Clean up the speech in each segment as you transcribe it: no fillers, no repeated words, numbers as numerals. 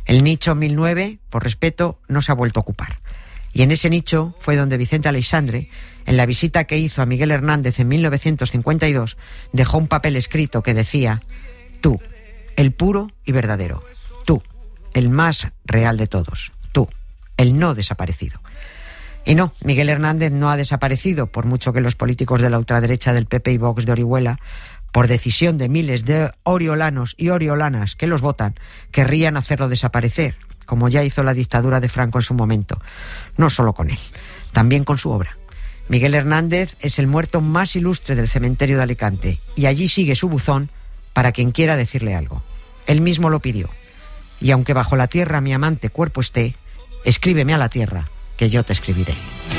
El nicho 1009, por respeto, no se ha vuelto a ocupar. Y en ese nicho fue donde Vicente Aleixandre, en la visita que hizo a Miguel Hernández en 1952, dejó un papel escrito que decía: tú, el puro y verdadero, tú, el más real de todos, tú, el no desaparecido. Y no, Miguel Hernández no ha desaparecido, por mucho que los políticos de la ultraderecha del PP y Vox de Orihuela, por decisión de miles de oriolanos y oriolanas que los votan, querrían hacerlo desaparecer, como ya hizo la dictadura de Franco en su momento. No solo con él, también con su obra. Miguel Hernández es el muerto más ilustre del cementerio de Alicante, y allí sigue su buzón para quien quiera decirle algo. Él mismo lo pidió. Y aunque bajo la tierra mi amante cuerpo esté, escríbeme a la tierra, que yo te escribiré.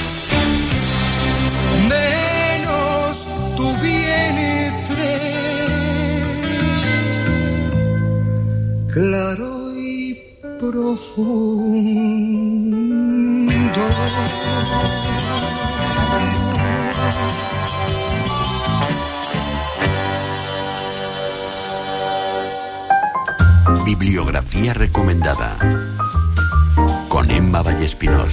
Menos tu vientre, claro y profundo. Bibliografía recomendada con Emma Vallespinós.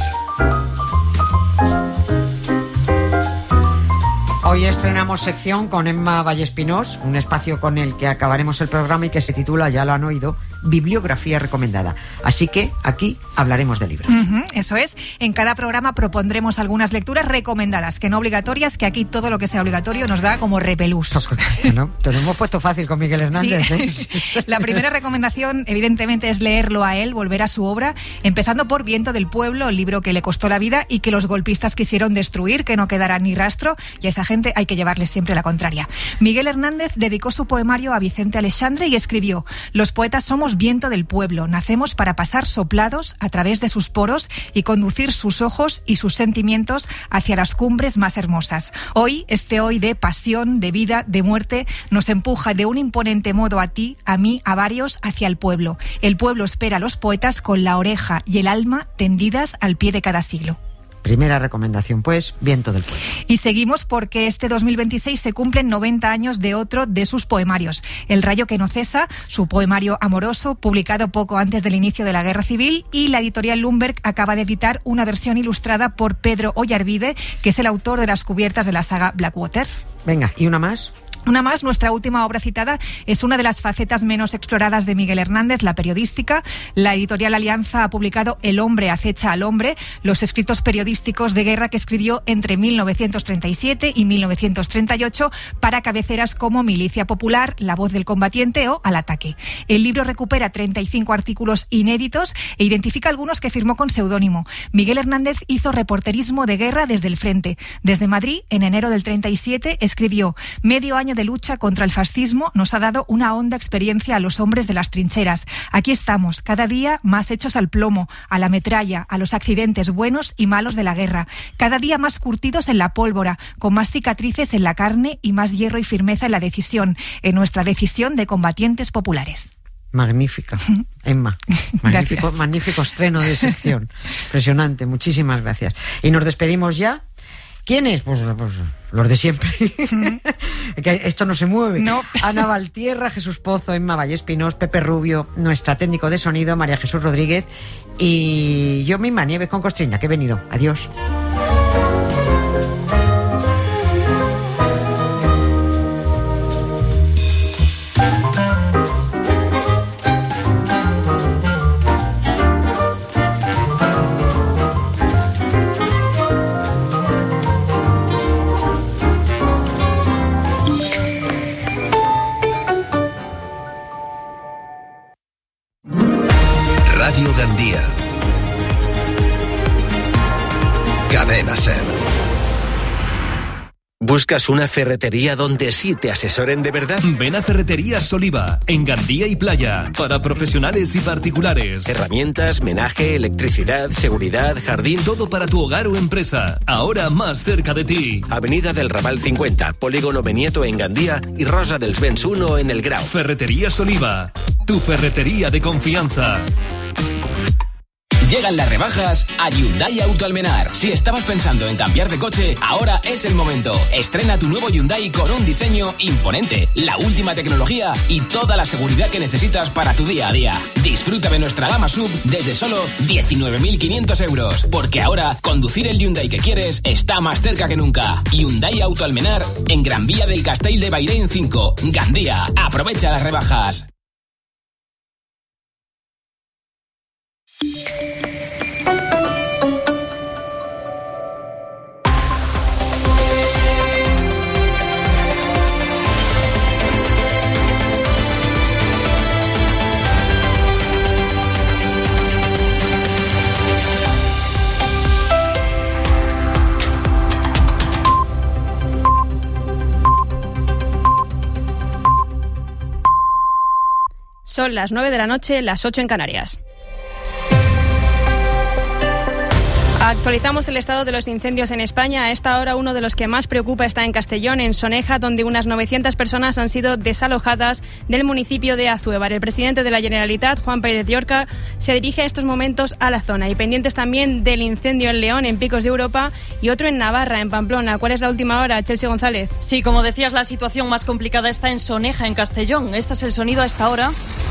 Hoy estrenamos sección con Emma Vallespinós, un espacio con el que acabaremos el programa y que se titula, ya lo han oído, Bibliografía recomendada. Así que aquí hablaremos de libros. Eso es. En cada programa propondremos algunas lecturas recomendadas, que no obligatorias, que aquí todo lo que sea obligatorio nos da como repelús. ¿No? Te lo hemos puesto fácil con Miguel Hernández. Sí. La primera recomendación, evidentemente, es leerlo a él, volver a su obra, empezando por Viento del Pueblo, el libro que le costó la vida y que los golpistas quisieron destruir, que no quedará ni rastro, y a esa gente hay que llevarles siempre la contraria. Miguel Hernández dedicó su poemario a Vicente Aleixandre y escribió: los poetas somos viento del pueblo, nacemos para pasar soplados a través de sus poros y conducir sus ojos y sus sentimientos hacia las cumbres más hermosas. Hoy, este hoy de pasión, de vida, de muerte, nos empuja de un imponente modo a ti, a mí, a varios, hacia el pueblo. El pueblo espera a los poetas con la oreja y el alma tendidas al pie de cada siglo. Primera recomendación, pues, Viento del Pueblo. Y seguimos porque este 2026 se cumplen 90 años de otro de sus poemarios, El rayo que no cesa, su poemario amoroso, publicado poco antes del inicio de la Guerra Civil, y la editorial Lumberg acaba de editar una versión ilustrada por Pedro Ollarvide, que es el autor de las cubiertas de la saga Blackwater. Venga, ¿y una más? Una más, nuestra última obra citada es una de las facetas menos exploradas de Miguel Hernández, la periodística. La editorial Alianza ha publicado El hombre acecha al hombre, los escritos periodísticos de guerra que escribió entre 1937 y 1938 para cabeceras como Milicia Popular, La voz del combatiente o Al ataque. El libro recupera 35 artículos inéditos e identifica algunos que firmó con seudónimo. Miguel Hernández hizo reporterismo de guerra desde el frente. Desde Madrid, en enero del 37, escribió: medio año de lucha contra el fascismo nos ha dado una honda experiencia a los hombres de las trincheras. Aquí estamos, cada día más hechos al plomo, a la metralla, a los accidentes buenos y malos de la guerra. Cada día más curtidos en la pólvora, con más cicatrices en la carne y más hierro y firmeza en la decisión, en nuestra decisión de combatientes populares. Magnífica, Emma. Magnífico estreno de sección. Impresionante, muchísimas gracias. Y nos despedimos ya. ¿Quiénes? Pues los de siempre. Que esto no se mueve. No. Ana Valtierra, Jesús Pozo, Emma Vallespinós, Pepe Rubio, nuestra técnico de sonido, María Jesús Rodríguez, y yo misma, Nieves con Costrina, que he venido. Adiós. Radio Gandía. Cadena SER. ¿Buscas una ferretería donde sí te asesoren de verdad? Ven a Ferreterías Oliva, en Gandía y Playa, para profesionales y particulares. Herramientas, menaje, electricidad, seguridad, jardín. Todo para tu hogar o empresa, ahora más cerca de ti. Avenida del Raval 50, Polígono Benieto en Gandía y Rosa dels Vents 1 en El Grau. Ferreterías Oliva, tu ferretería de confianza. Llegan las rebajas a Hyundai Auto Almenar. Si estabas pensando en cambiar de coche, ahora es el momento. Estrena tu nuevo Hyundai con un diseño imponente, la última tecnología y toda la seguridad que necesitas para tu día a día. Disfruta de nuestra gama SUV desde solo 19.500 euros. Porque ahora, conducir el Hyundai que quieres está más cerca que nunca. Hyundai Auto Almenar en Gran Vía del Castell de Bairén 5, Gandía. Aprovecha las rebajas. Son las 9 de la noche, las 8 en Canarias. Actualizamos el estado de los incendios en España. A esta hora uno de los que más preocupa está en Castellón, en Soneja, donde unas 900 personas han sido desalojadas del municipio de Azuévar. El presidente de la Generalitat, Juan Pérez Llorca, se dirige a estos momentos a la zona. Y pendientes también del incendio en León, en Picos de Europa, y otro en Navarra, en Pamplona. ¿Cuál es la última hora, Chelsea González? Sí, como decías, la situación más complicada está en Soneja, en Castellón. Este es el sonido a esta hora.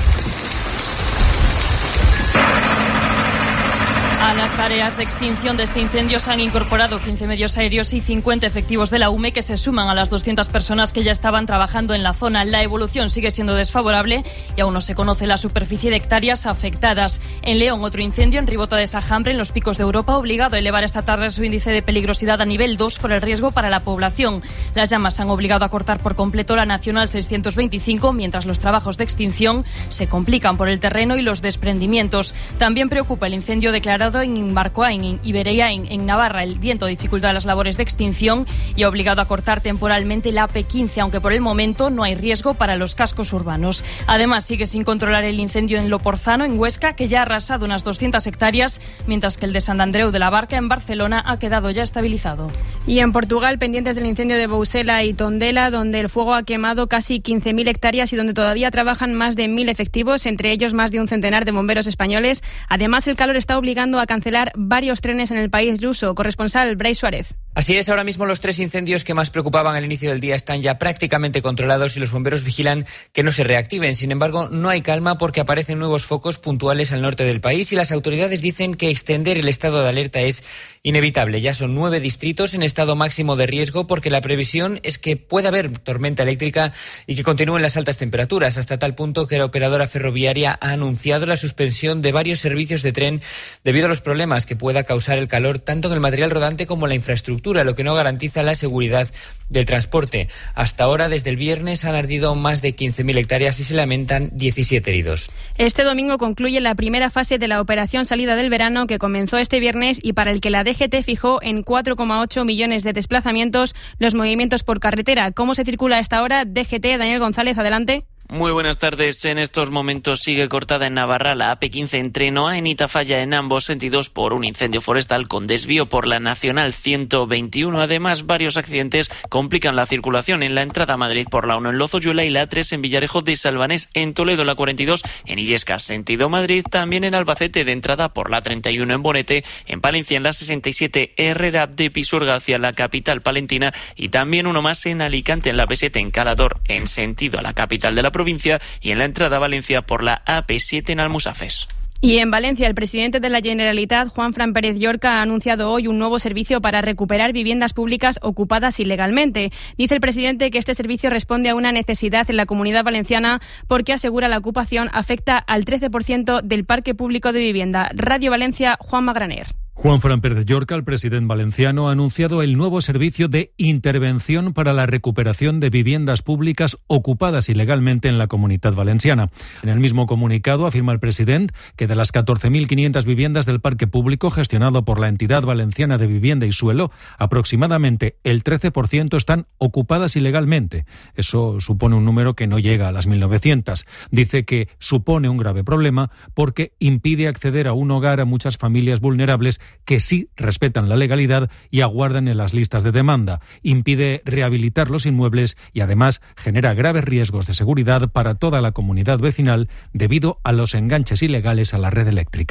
A las tareas de extinción de este incendio se han incorporado 15 medios aéreos y 50 efectivos de la UME, que se suman a las 200 personas que ya estaban trabajando en la zona. La evolución sigue siendo desfavorable y aún no se conoce la superficie de hectáreas afectadas. En León, otro incendio en Ribota de Sajambre, en los Picos de Europa, obligado a elevar esta tarde su índice de peligrosidad a nivel 2 por el riesgo para la población. Las llamas han obligado a cortar por completo la Nacional 625, mientras los trabajos de extinción se complican por el terreno y los desprendimientos. También preocupa el incendio declarado en Marcoain y Bereain, en Navarra. El viento dificulta las labores de extinción y ha obligado a cortar temporalmente la AP15, aunque por el momento no hay riesgo para los cascos urbanos. Además, sigue sin controlar el incendio en Loporzano, en Huesca, que ya ha arrasado unas 200 hectáreas, mientras que el de Sant Andreu de la Barca, en Barcelona, ha quedado ya estabilizado. Y en Portugal, pendientes del incendio de Bousela y Tondela, donde el fuego ha quemado casi 15.000 hectáreas y donde todavía trabajan más de 1.000 efectivos, entre ellos más de un centenar de bomberos españoles. Además, el calor está obligando a cancelar varios trenes en el país luso. Corresponsal Brais Suárez. Así es, ahora mismo los 3 incendios que más preocupaban al inicio del día están ya prácticamente controlados y los bomberos vigilan que no se reactiven. Sin embargo, no hay calma porque aparecen nuevos focos puntuales al norte del país y las autoridades dicen que extender el estado de alerta es inevitable. Ya son 9 distritos en estado máximo de riesgo porque la previsión es que pueda haber tormenta eléctrica y que continúen las altas temperaturas, hasta tal punto que la operadora ferroviaria ha anunciado la suspensión de varios servicios de tren debido a los problemas que pueda causar el calor tanto en el material rodante como en la infraestructura, lo que no garantiza la seguridad del transporte. Hasta ahora, desde el viernes, han ardido más de 15.000 hectáreas y se lamentan 17 heridos. Este domingo concluye la primera fase de la operación salida del verano, que comenzó este viernes y para el que la DGT fijó en 4,8 millones de desplazamientos los movimientos por carretera. ¿Cómo se circula a esta hora? DGT, Daniel González, adelante. Muy buenas tardes. En estos momentos sigue cortada en Navarra la AP15 entre Noa y Itafalla en ambos sentidos por un incendio forestal con desvío por la Nacional 121. Además, varios accidentes complican la circulación en la entrada a Madrid por la 1 en Lozoyuela y la 3 en Villarejo de Salvanés, en Toledo la 42 en Illescas sentido Madrid, también en Albacete de entrada por la 31 en Bonete, en Palencia en la 67 Herrera de Pisuerga hacia la capital palentina y también uno más en Alicante en la P7 en Calador en sentido a la capital de la provincia y en la entrada a Valencia por la AP7 en Almusafes. Y en Valencia, el presidente de la Generalitat, Juanfran Pérez Llorca, ha anunciado hoy un nuevo servicio para recuperar viviendas públicas ocupadas ilegalmente. Dice el presidente que este servicio responde a una necesidad en la Comunidad Valenciana porque, asegura, la ocupación afecta al 13% del parque público de vivienda. Radio Valencia, Juan Magraner. Juanfran Pérez Llorca, el presidente valenciano, ha anunciado el nuevo servicio de intervención para la recuperación de viviendas públicas ocupadas ilegalmente en la Comunitat Valenciana. En el mismo comunicado afirma el presidente que de las 14.500 viviendas del parque público gestionado por la entidad valenciana de vivienda y suelo, aproximadamente el 13% están ocupadas ilegalmente. Eso supone un número que no llega a las 1.900. Dice que supone un grave problema porque impide acceder a un hogar a muchas familias vulnerables que sí respetan la legalidad y aguardan en las listas de demanda. Impide rehabilitar los inmuebles y además genera graves riesgos de seguridad para toda la comunidad vecinal debido a los enganches ilegales a la red eléctrica.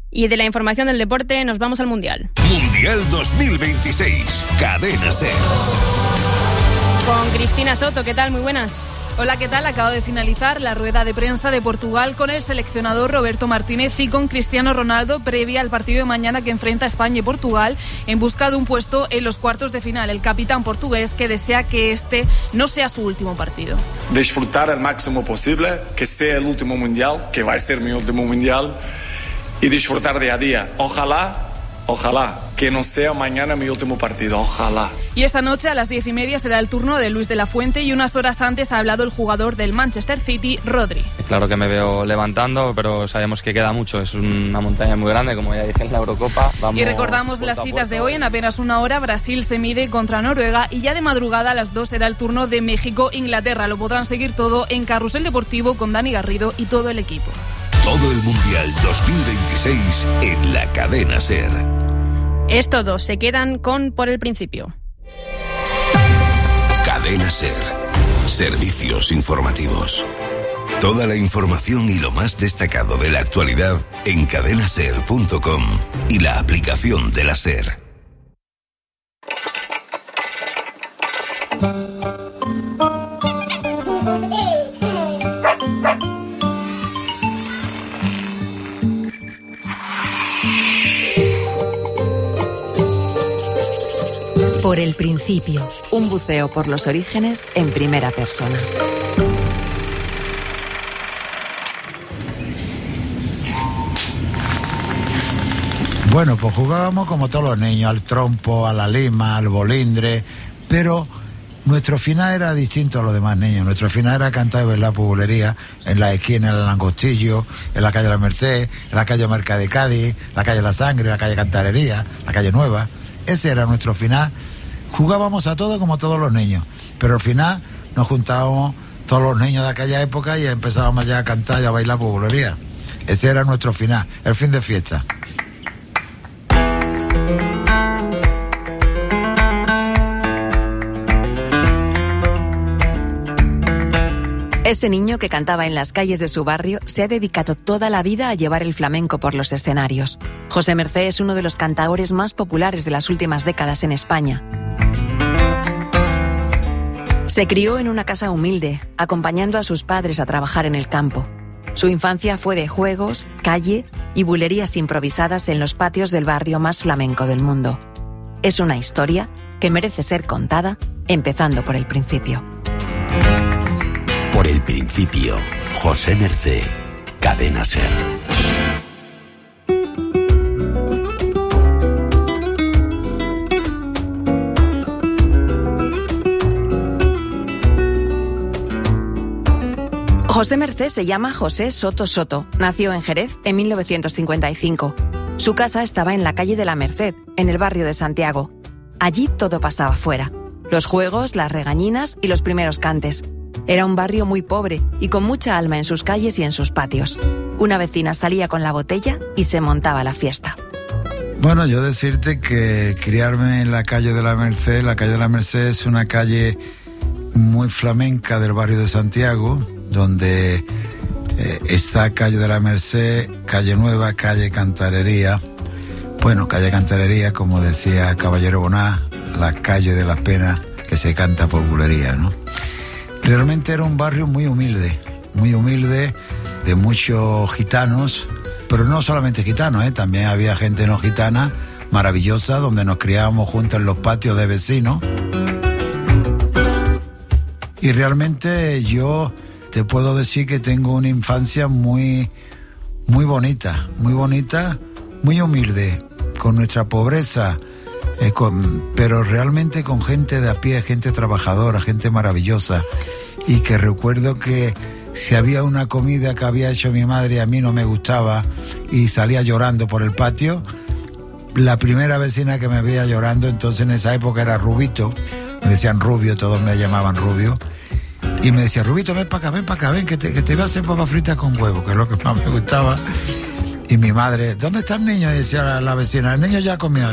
Y de la información del deporte nos vamos al Mundial. Mundial 2026, Cadena SER. Con Cristina Soto, ¿qué tal? Muy buenas. Hola, ¿qué tal? Acaba de finalizar la rueda de prensa de Portugal con el seleccionador Roberto Martínez y con Cristiano Ronaldo previa al partido de mañana que enfrenta a España y Portugal en busca de un puesto en los cuartos de final. El capitán portugués que desea que este no sea su último partido. Disfrutar al máximo posible, que sea el último mundial, que va a ser mi último mundial, y disfrutar día a día. Ojalá, que no sea mañana mi último partido, ojalá. Y esta noche a las 10:30 será el turno de Luis de la Fuente y unas horas antes ha hablado el jugador del Manchester City, Rodri. Claro que me veo levantando, pero sabemos que queda mucho, es una montaña muy grande, como ya dije en la Eurocopa. Y recordamos las citas de hoy, en apenas una hora Brasil se mide contra Noruega y ya de madrugada a las 2 será el turno de México-Inglaterra. Lo podrán seguir todo en Carrusel Deportivo con Dani Garrido y todo el equipo. Todo el Mundial 2026 en la Cadena SER. Estos dos se quedan con Por el Principio. Cadena SER. Servicios informativos. Toda la información y lo más destacado de la actualidad en cadenaser.com y la aplicación de la SER. Por el Principio, un buceo por los orígenes en primera persona. Bueno, pues jugábamos como todos los niños, al trompo, a la lima, al bolindre, pero nuestro final era distinto a los demás niños. Nuestro final era cantar y bailar pubulería en la esquina, en el Langostillo, en la calle La Merced, en la calle Mercad de Cádiz, la calle La Sangre, la calle Cantarería, la calle Nueva. Ese era nuestro final. Jugábamos a todo como todos los niños, pero al final nos juntábamos todos los niños de aquella época y empezábamos ya a cantar y a bailar pubulería. Ese era nuestro final, el fin de fiesta. Ese niño que cantaba en las calles de su barrio se ha dedicado toda la vida a llevar el flamenco por los escenarios. José Mercé es uno de los cantaores más populares de las últimas décadas en España. Se crió en una casa humilde, acompañando a sus padres a trabajar en el campo. Su infancia fue de juegos, calle y bulerías improvisadas en los patios del barrio más flamenco del mundo. Es una historia que merece ser contada, empezando por el principio. Por el Principio, José Mercé, Cadena SER. José Mercé se llama José Soto Soto. Nació en Jerez en 1955. Su casa estaba en la calle de la Merced, en el barrio de Santiago. Allí todo pasaba fuera. Los juegos, las regañinas y los primeros cantes. Era un barrio muy pobre y con mucha alma en sus calles y en sus patios. Una vecina salía con la botella y se montaba la fiesta. Bueno, yo decirte que criarme en la calle de la Merced es una calle muy flamenca del barrio de Santiago, donde está calle de la Merced, calle Nueva, calle Cantarería. Bueno, calle Cantarería, como decía Caballero Boná, la calle de las penas que se canta por bulería, ¿no? Realmente era un barrio muy humilde, de muchos gitanos, pero no solamente gitanos, también había gente no gitana, maravillosa, donde nos criábamos juntos en los patios de vecinos. Y realmente yo te puedo decir que tengo una infancia muy bonita, muy humilde, con nuestra pobreza, pero realmente con gente de a pie, gente trabajadora, gente maravillosa. Y que recuerdo que si había una comida que había hecho mi madre y a mí no me gustaba y salía llorando por el patio, la primera vecina que me veía llorando, entonces en esa época era Rubito, me decían Rubio, todos me llamaban Rubio, y me decía, Rubito, ven para acá, ven, que te voy a hacer papas fritas con huevo, que es lo que más me gustaba. Y mi madre, ¿dónde está el niño? Y decía la vecina, el niño ya comió.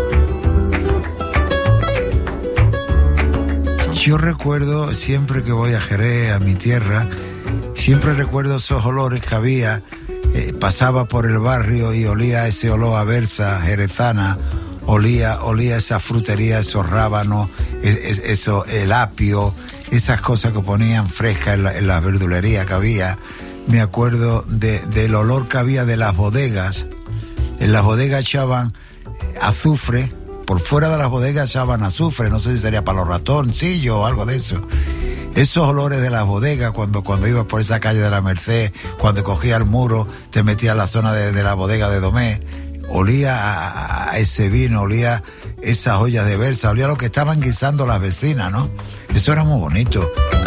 Yo recuerdo, siempre que voy a Jerez, a mi tierra, siempre recuerdo esos olores que había pasaba por el barrio y olía ese olor a berza jerezana, olía esa frutería, esos rábanos, eso, el apio, esas cosas que ponían frescas en la verdulería que había. Me acuerdo del olor que había de las bodegas. En las bodegas echaban azufre, por fuera de las bodegas echaban azufre, no sé si sería para los ratoncillos o algo de eso. Esos olores de las bodegas, cuando ibas por esa calle de la Merced, cuando cogías el muro, te metías a la zona de la bodega de Domé, olía a ese vino, olía esas ollas de berza, olía a lo que estaban guisando las vecinas, ¿no? Eso era muy bonito.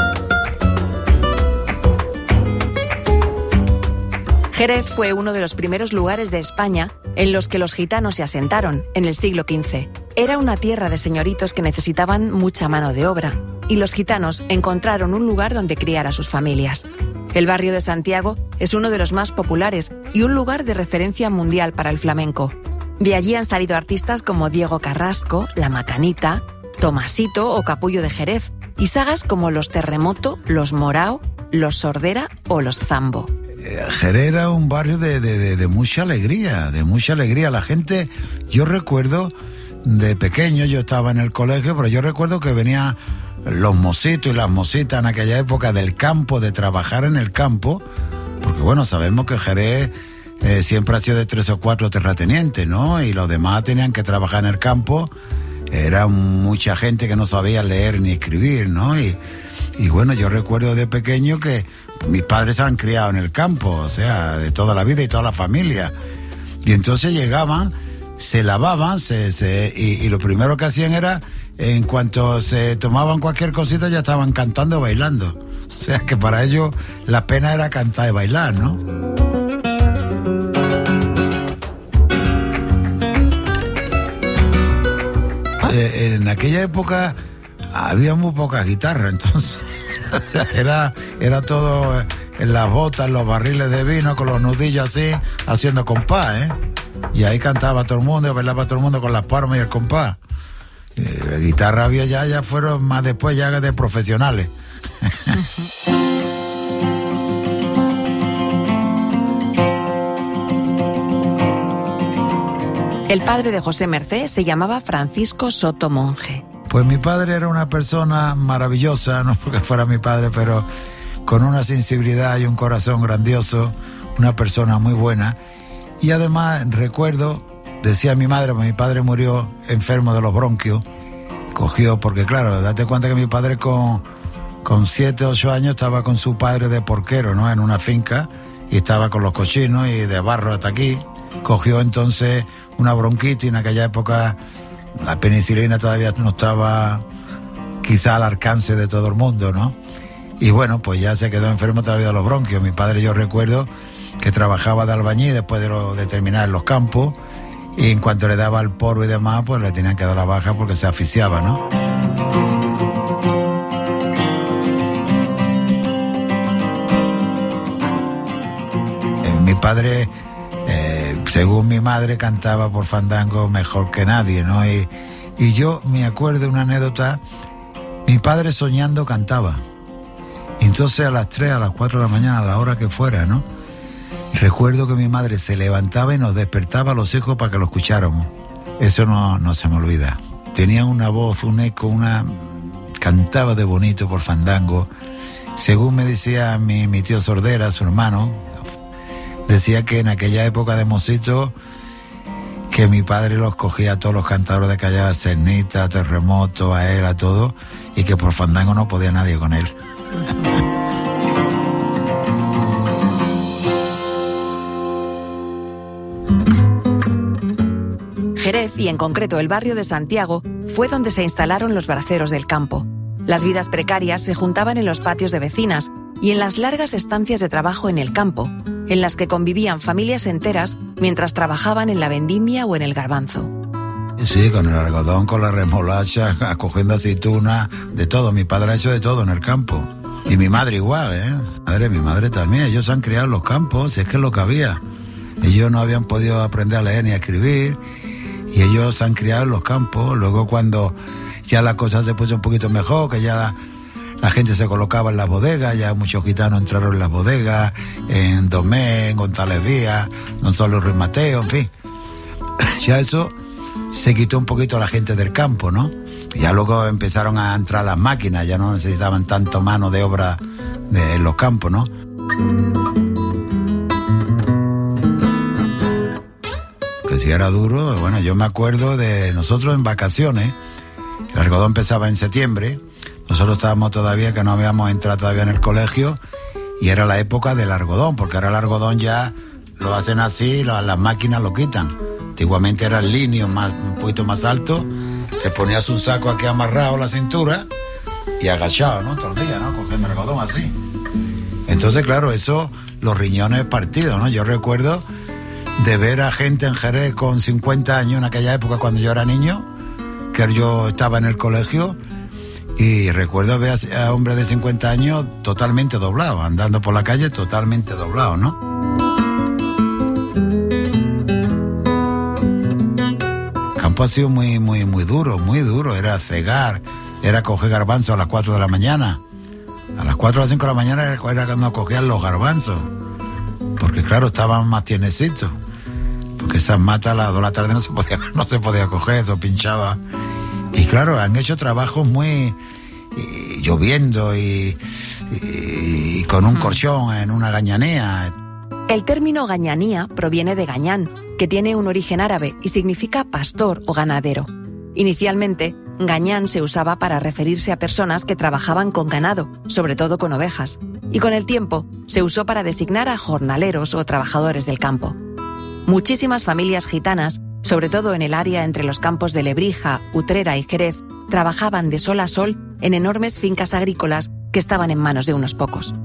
Jerez fue uno de los primeros lugares de España en los que los gitanos se asentaron, en el siglo XV. Era una tierra de señoritos que necesitaban mucha mano de obra, y los gitanos encontraron un lugar donde criar a sus familias. El barrio de Santiago es uno de los más populares y un lugar de referencia mundial para el flamenco. De allí han salido artistas como Diego Carrasco, La Macanita, Tomasito o Capullo de Jerez, y sagas como Los Terremoto, Los Morao, Los Sordera o Los Zambo. Jerez era un barrio de mucha alegría, La gente, yo recuerdo, de pequeño yo estaba en el colegio, pero yo recuerdo que venían los mocitos y las mocitas en aquella época del campo, de trabajar en el campo, porque bueno, sabemos que Jerez siempre ha sido de 3 o 4 terratenientes, ¿no? Y los demás tenían que trabajar en el campo. Era mucha gente que no sabía leer ni escribir, ¿no? Y bueno, yo recuerdo de pequeño que mis padres se han criado en el campo, o sea, de toda la vida y toda la familia. Y entonces llegaban, se lavaban, y lo primero que hacían era, en cuanto se tomaban cualquier cosita, ya estaban cantando o bailando. O sea, que para ellos la pena era cantar y bailar, ¿no? En aquella época había muy pocas guitarras, entonces o sea, era todo en las botas, en los barriles de vino, con los nudillos así, haciendo compás, ¿eh? Y ahí cantaba todo el mundo, y bailaba todo el mundo con las palmas y el compás. La guitarra había ya fueron más después ya de profesionales. El padre de José Mercé se llamaba Francisco Soto Monje. Pues mi padre era una persona maravillosa, no porque fuera mi padre, pero con una sensibilidad y un corazón grandioso, una persona muy buena. Y además recuerdo, decía mi madre, pues mi padre murió enfermo de los bronquios, cogió, porque claro, date cuenta que mi padre con 7 o 8 años estaba con su padre de porquero, ¿no? En una finca, y estaba con los cochinos y de barro hasta aquí. Cogió entonces una bronquitis. En aquella época la penicilina todavía no estaba quizá al alcance de todo el mundo, ¿no? Y bueno, pues ya se quedó enfermo todavía de los bronquios. Mi padre, yo recuerdo que trabajaba de albañil después de terminar en los campos, y en cuanto le daba el polvo y demás, pues le tenían que dar la baja porque se asfixiaba, ¿no? Mi padre, según mi madre, cantaba por fandango mejor que nadie, ¿no? Y yo me acuerdo de una anécdota. Mi padre soñando cantaba. Entonces a las 3, a las 4 de la mañana, a la hora que fuera, ¿no? Recuerdo que mi madre se levantaba y nos despertaba a los hijos para que lo escucháramos. Eso no se me olvida. Tenía una voz, un eco, cantaba de bonito por fandango. Según me decía mi tío Sordera, su hermano, decía que en aquella época de mocito, que mi padre los cogía a todos los cantadores de Callao, a Cernita, a Terremoto, a él, a todo, y que por fandango no podía nadie con él. Jerez, y en concreto el barrio de Santiago, fue donde se instalaron los braceros del campo. Las vidas precarias se juntaban en los patios de vecinas y en las largas estancias de trabajo en el campo, en las que convivían familias enteras mientras trabajaban en la vendimia o en el garbanzo. Sí, con el algodón, con la remolacha, cogiendo aceitunas, de todo. Mi padre ha hecho de todo en el campo. Y mi madre igual, ¿eh? Mi madre también. Ellos se han criado en los campos, si es que es lo que había. Ellos no habían podido aprender a leer ni a escribir, y ellos se han criado en los campos. Luego, cuando ya la cosa se puso un poquito mejor, que ya la gente se colocaba en las bodegas, ya muchos gitanos entraron en las bodegas, en Domé, en González Vía, Gonzalo Ruiz Mateo, en fin. Ya eso se quitó un poquito a la gente del campo, ¿no? Ya luego empezaron a entrar las máquinas, ya no necesitaban tanto mano de obra en los campos, ¿no? Que si era duro, bueno, yo me acuerdo de nosotros en vacaciones, el algodón empezaba en septiembre, nosotros estábamos todavía, que no habíamos entrado todavía en el colegio, y era la época del algodón, porque ahora el algodón ya lo hacen así, las máquinas lo quitan. Antiguamente era el linio un poquito más alto, te ponías un saco aquí amarrado a la cintura y agachado, ¿no? Todo el día, ¿no? Cogiendo el algodón así. Entonces, claro, eso, los riñones partidos, ¿no? Yo recuerdo de ver a gente en Jerez con 50 años en aquella época cuando yo era niño, que yo estaba en el colegio, y recuerdo ver a hombres de 50 años totalmente doblados, andando por la calle totalmente doblados, ¿no? El campo ha sido muy duro, era cegar, era coger garbanzos a las 4 de la mañana. A las 4 o las 5 de la mañana era cuando cogían los garbanzos, porque claro, estaban más tiernecitos, porque esas matas a las 2 de la tarde no se podía coger, eso pinchaba. Y claro, han hecho trabajos muy lloviendo y con un colchón en una gañanía. El término gañanía proviene de gañán, que tiene un origen árabe y significa pastor o ganadero. Inicialmente, gañán se usaba para referirse a personas que trabajaban con ganado, sobre todo con ovejas, y con el tiempo se usó para designar a jornaleros o trabajadores del campo. Muchísimas familias gitanas, sobre todo en el área entre los campos de Lebrija, Utrera y Jerez, trabajaban de sol a sol en enormes fincas agrícolas que estaban en manos de unos pocos.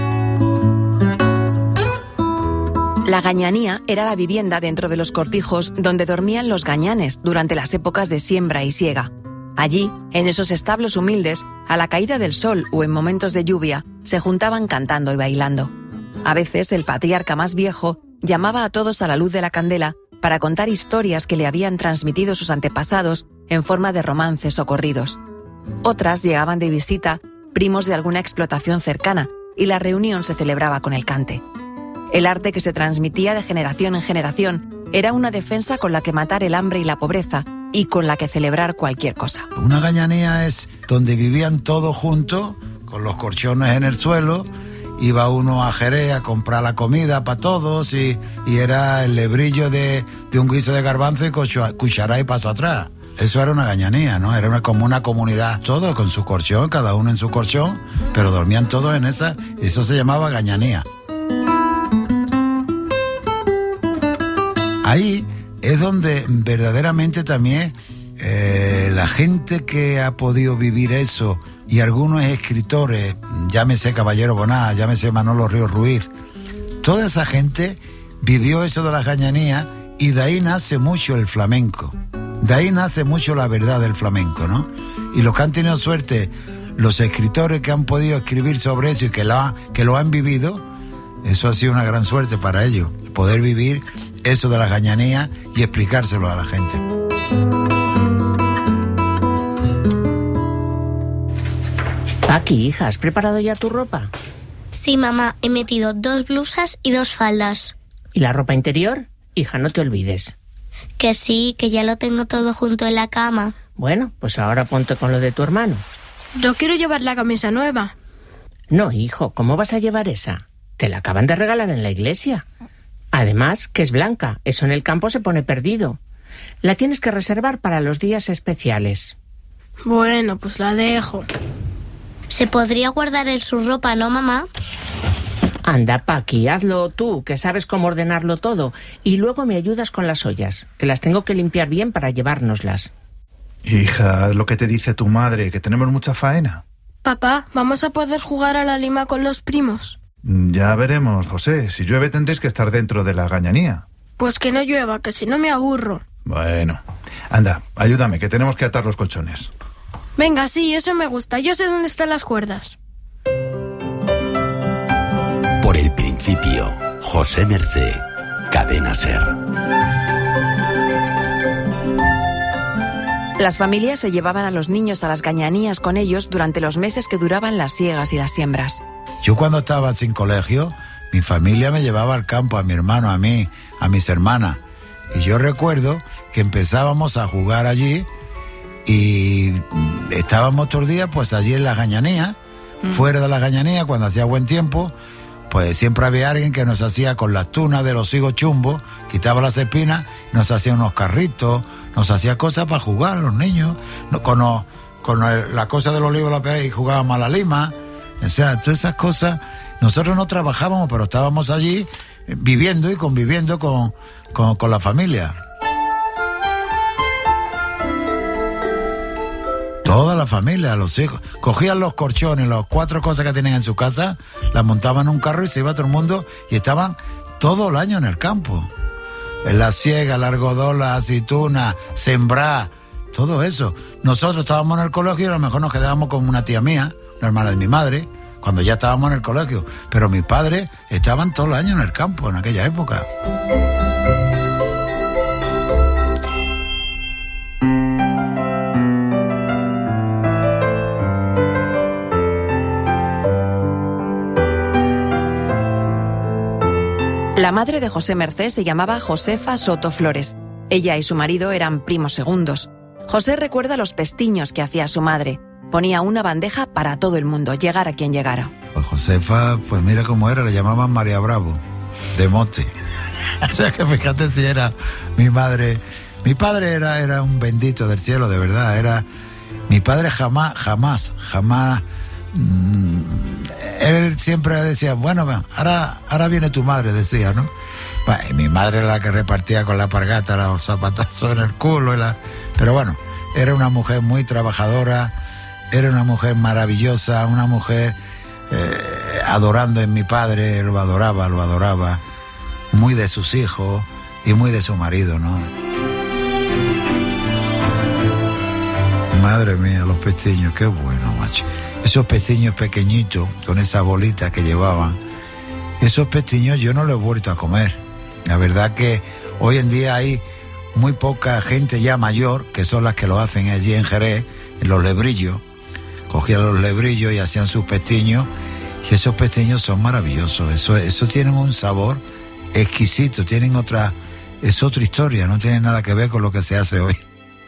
La gañanía era la vivienda dentro de los cortijos donde dormían los gañanes durante las épocas de siembra y siega. Allí, en esos establos humildes, a la caída del sol o en momentos de lluvia, se juntaban cantando y bailando. A veces el patriarca más viejo llamaba a todos a la luz de la candela para contar historias que le habían transmitido sus antepasados en forma de romances o corridos. Otras llegaban de visita primos de alguna explotación cercana y la reunión se celebraba con el cante. El arte que se transmitía de generación en generación era una defensa con la que matar el hambre y la pobreza y con la que celebrar cualquier cosa. Una gañanía es donde vivían todos juntos, con los colchones en el suelo. Iba uno a Jerez a comprar la comida para todos y era el lebrillo de un guiso de garbanzo y cuchará y paso atrás. Eso era una gañanía, ¿no? Era como una comunidad, todos con su colchón, cada uno en su colchón, pero dormían todos en esa, y eso se llamaba gañanía. Ahí es donde verdaderamente también la gente que ha podido vivir eso, y algunos escritores, llámese Caballero Bonat, llámese Manolo Ríos Ruiz, toda esa gente vivió eso de las gañanías, y de ahí nace mucho el flamenco, de ahí nace mucho la verdad del flamenco, ¿no? Y los que han tenido suerte, los escritores que han podido escribir sobre eso y que lo han vivido, eso ha sido una gran suerte para ellos, poder vivir eso de las gañanías y explicárselo a la gente. Paqui, hija, ¿has preparado ya tu ropa? Sí, mamá, he metido 2 blusas y 2 faldas. ¿Y la ropa interior? Hija, no te olvides. Que sí, que ya lo tengo todo junto en la cama. Bueno, pues ahora ponte con lo de tu hermano. Yo quiero llevar la camisa nueva. No, hijo, ¿cómo vas a llevar esa? Te la acaban de regalar en la iglesia. Además, que es blanca, eso en el campo se pone perdido. La tienes que reservar para los días especiales. Bueno, pues la dejo. Se podría guardar en su ropa, ¿no, mamá? Anda, Paqui, hazlo tú, que sabes cómo ordenarlo todo. Y luego me ayudas con las ollas, que las tengo que limpiar bien para llevárnoslas. Hija, haz lo que te dice tu madre, que tenemos mucha faena. Papá, ¿vamos a poder jugar a la lima con los primos? Ya veremos, José. Si llueve tendréis que estar dentro de la gañanía. Pues que no llueva, que si no me aburro. Bueno, anda, ayúdame, que tenemos que atar los colchones. Venga, sí, eso me gusta. Yo sé dónde están las cuerdas. Por el principio, José Mercé, Cadena SER. Las familias se llevaban a los niños a las gañanías con ellos durante los meses que duraban las siegas y las siembras. Yo cuando estaba sin colegio, mi familia me llevaba al campo, a mi hermano, a mí, a mis hermanas. Y yo recuerdo que empezábamos a jugar allí y estábamos todos los días pues allí en las gañanías, fuera de las gañanías, cuando hacía buen tiempo, pues siempre había alguien que nos hacía con las tunas de los higos chumbos, quitaba las espinas, nos hacía unos carritos, nos hacía cosas para jugar los niños, la cosa del olivo y jugábamos a la lima, o sea, todas esas cosas. Nosotros no trabajábamos, pero estábamos allí viviendo y conviviendo con la familia. Toda la familia, los hijos, cogían los colchones, las 4 cosas que tienen en su casa, las montaban en un carro y se iba todo el mundo y estaban todo el año en el campo. En la siega, el algodón, la aceituna, sembrar, todo eso. Nosotros estábamos en el colegio y a lo mejor nos quedábamos con una tía mía, una hermana de mi madre, cuando ya estábamos en el colegio. Pero mis padres estaban todo el año en el campo en aquella época. La madre de José Mercé se llamaba Josefa Soto Flores. Ella y su marido eran primos segundos. José recuerda los pestiños que hacía su madre. Ponía una bandeja para todo el mundo, llegara quien llegara. Pues Josefa, pues mira cómo era, le llamaban María Bravo, de mote. O sea que fíjate si era mi madre. Mi padre era un bendito del cielo, de verdad. Mi padre jamás. Él siempre decía, bueno, ahora viene tu madre, decía, ¿no? Bueno, y mi madre era la que repartía con la alpargata los zapatazos en el culo. Pero bueno, era una mujer muy trabajadora, era una mujer maravillosa, una mujer adorando en mi padre, lo adoraba, muy de sus hijos y muy de su marido, ¿no? Madre mía, los pestiños, qué bueno, macho. Esos pestiños pequeñitos, con esa bolita que llevaban, esos pestiños yo no los he vuelto a comer. La verdad que hoy en día hay muy poca gente ya mayor, que son las que lo hacen allí en Jerez, en los lebrillos. Cogían los lebrillos y hacían sus pestiños, y esos pestiños son maravillosos. Eso tienen un sabor exquisito, es otra historia, no tiene nada que ver con lo que se hace hoy.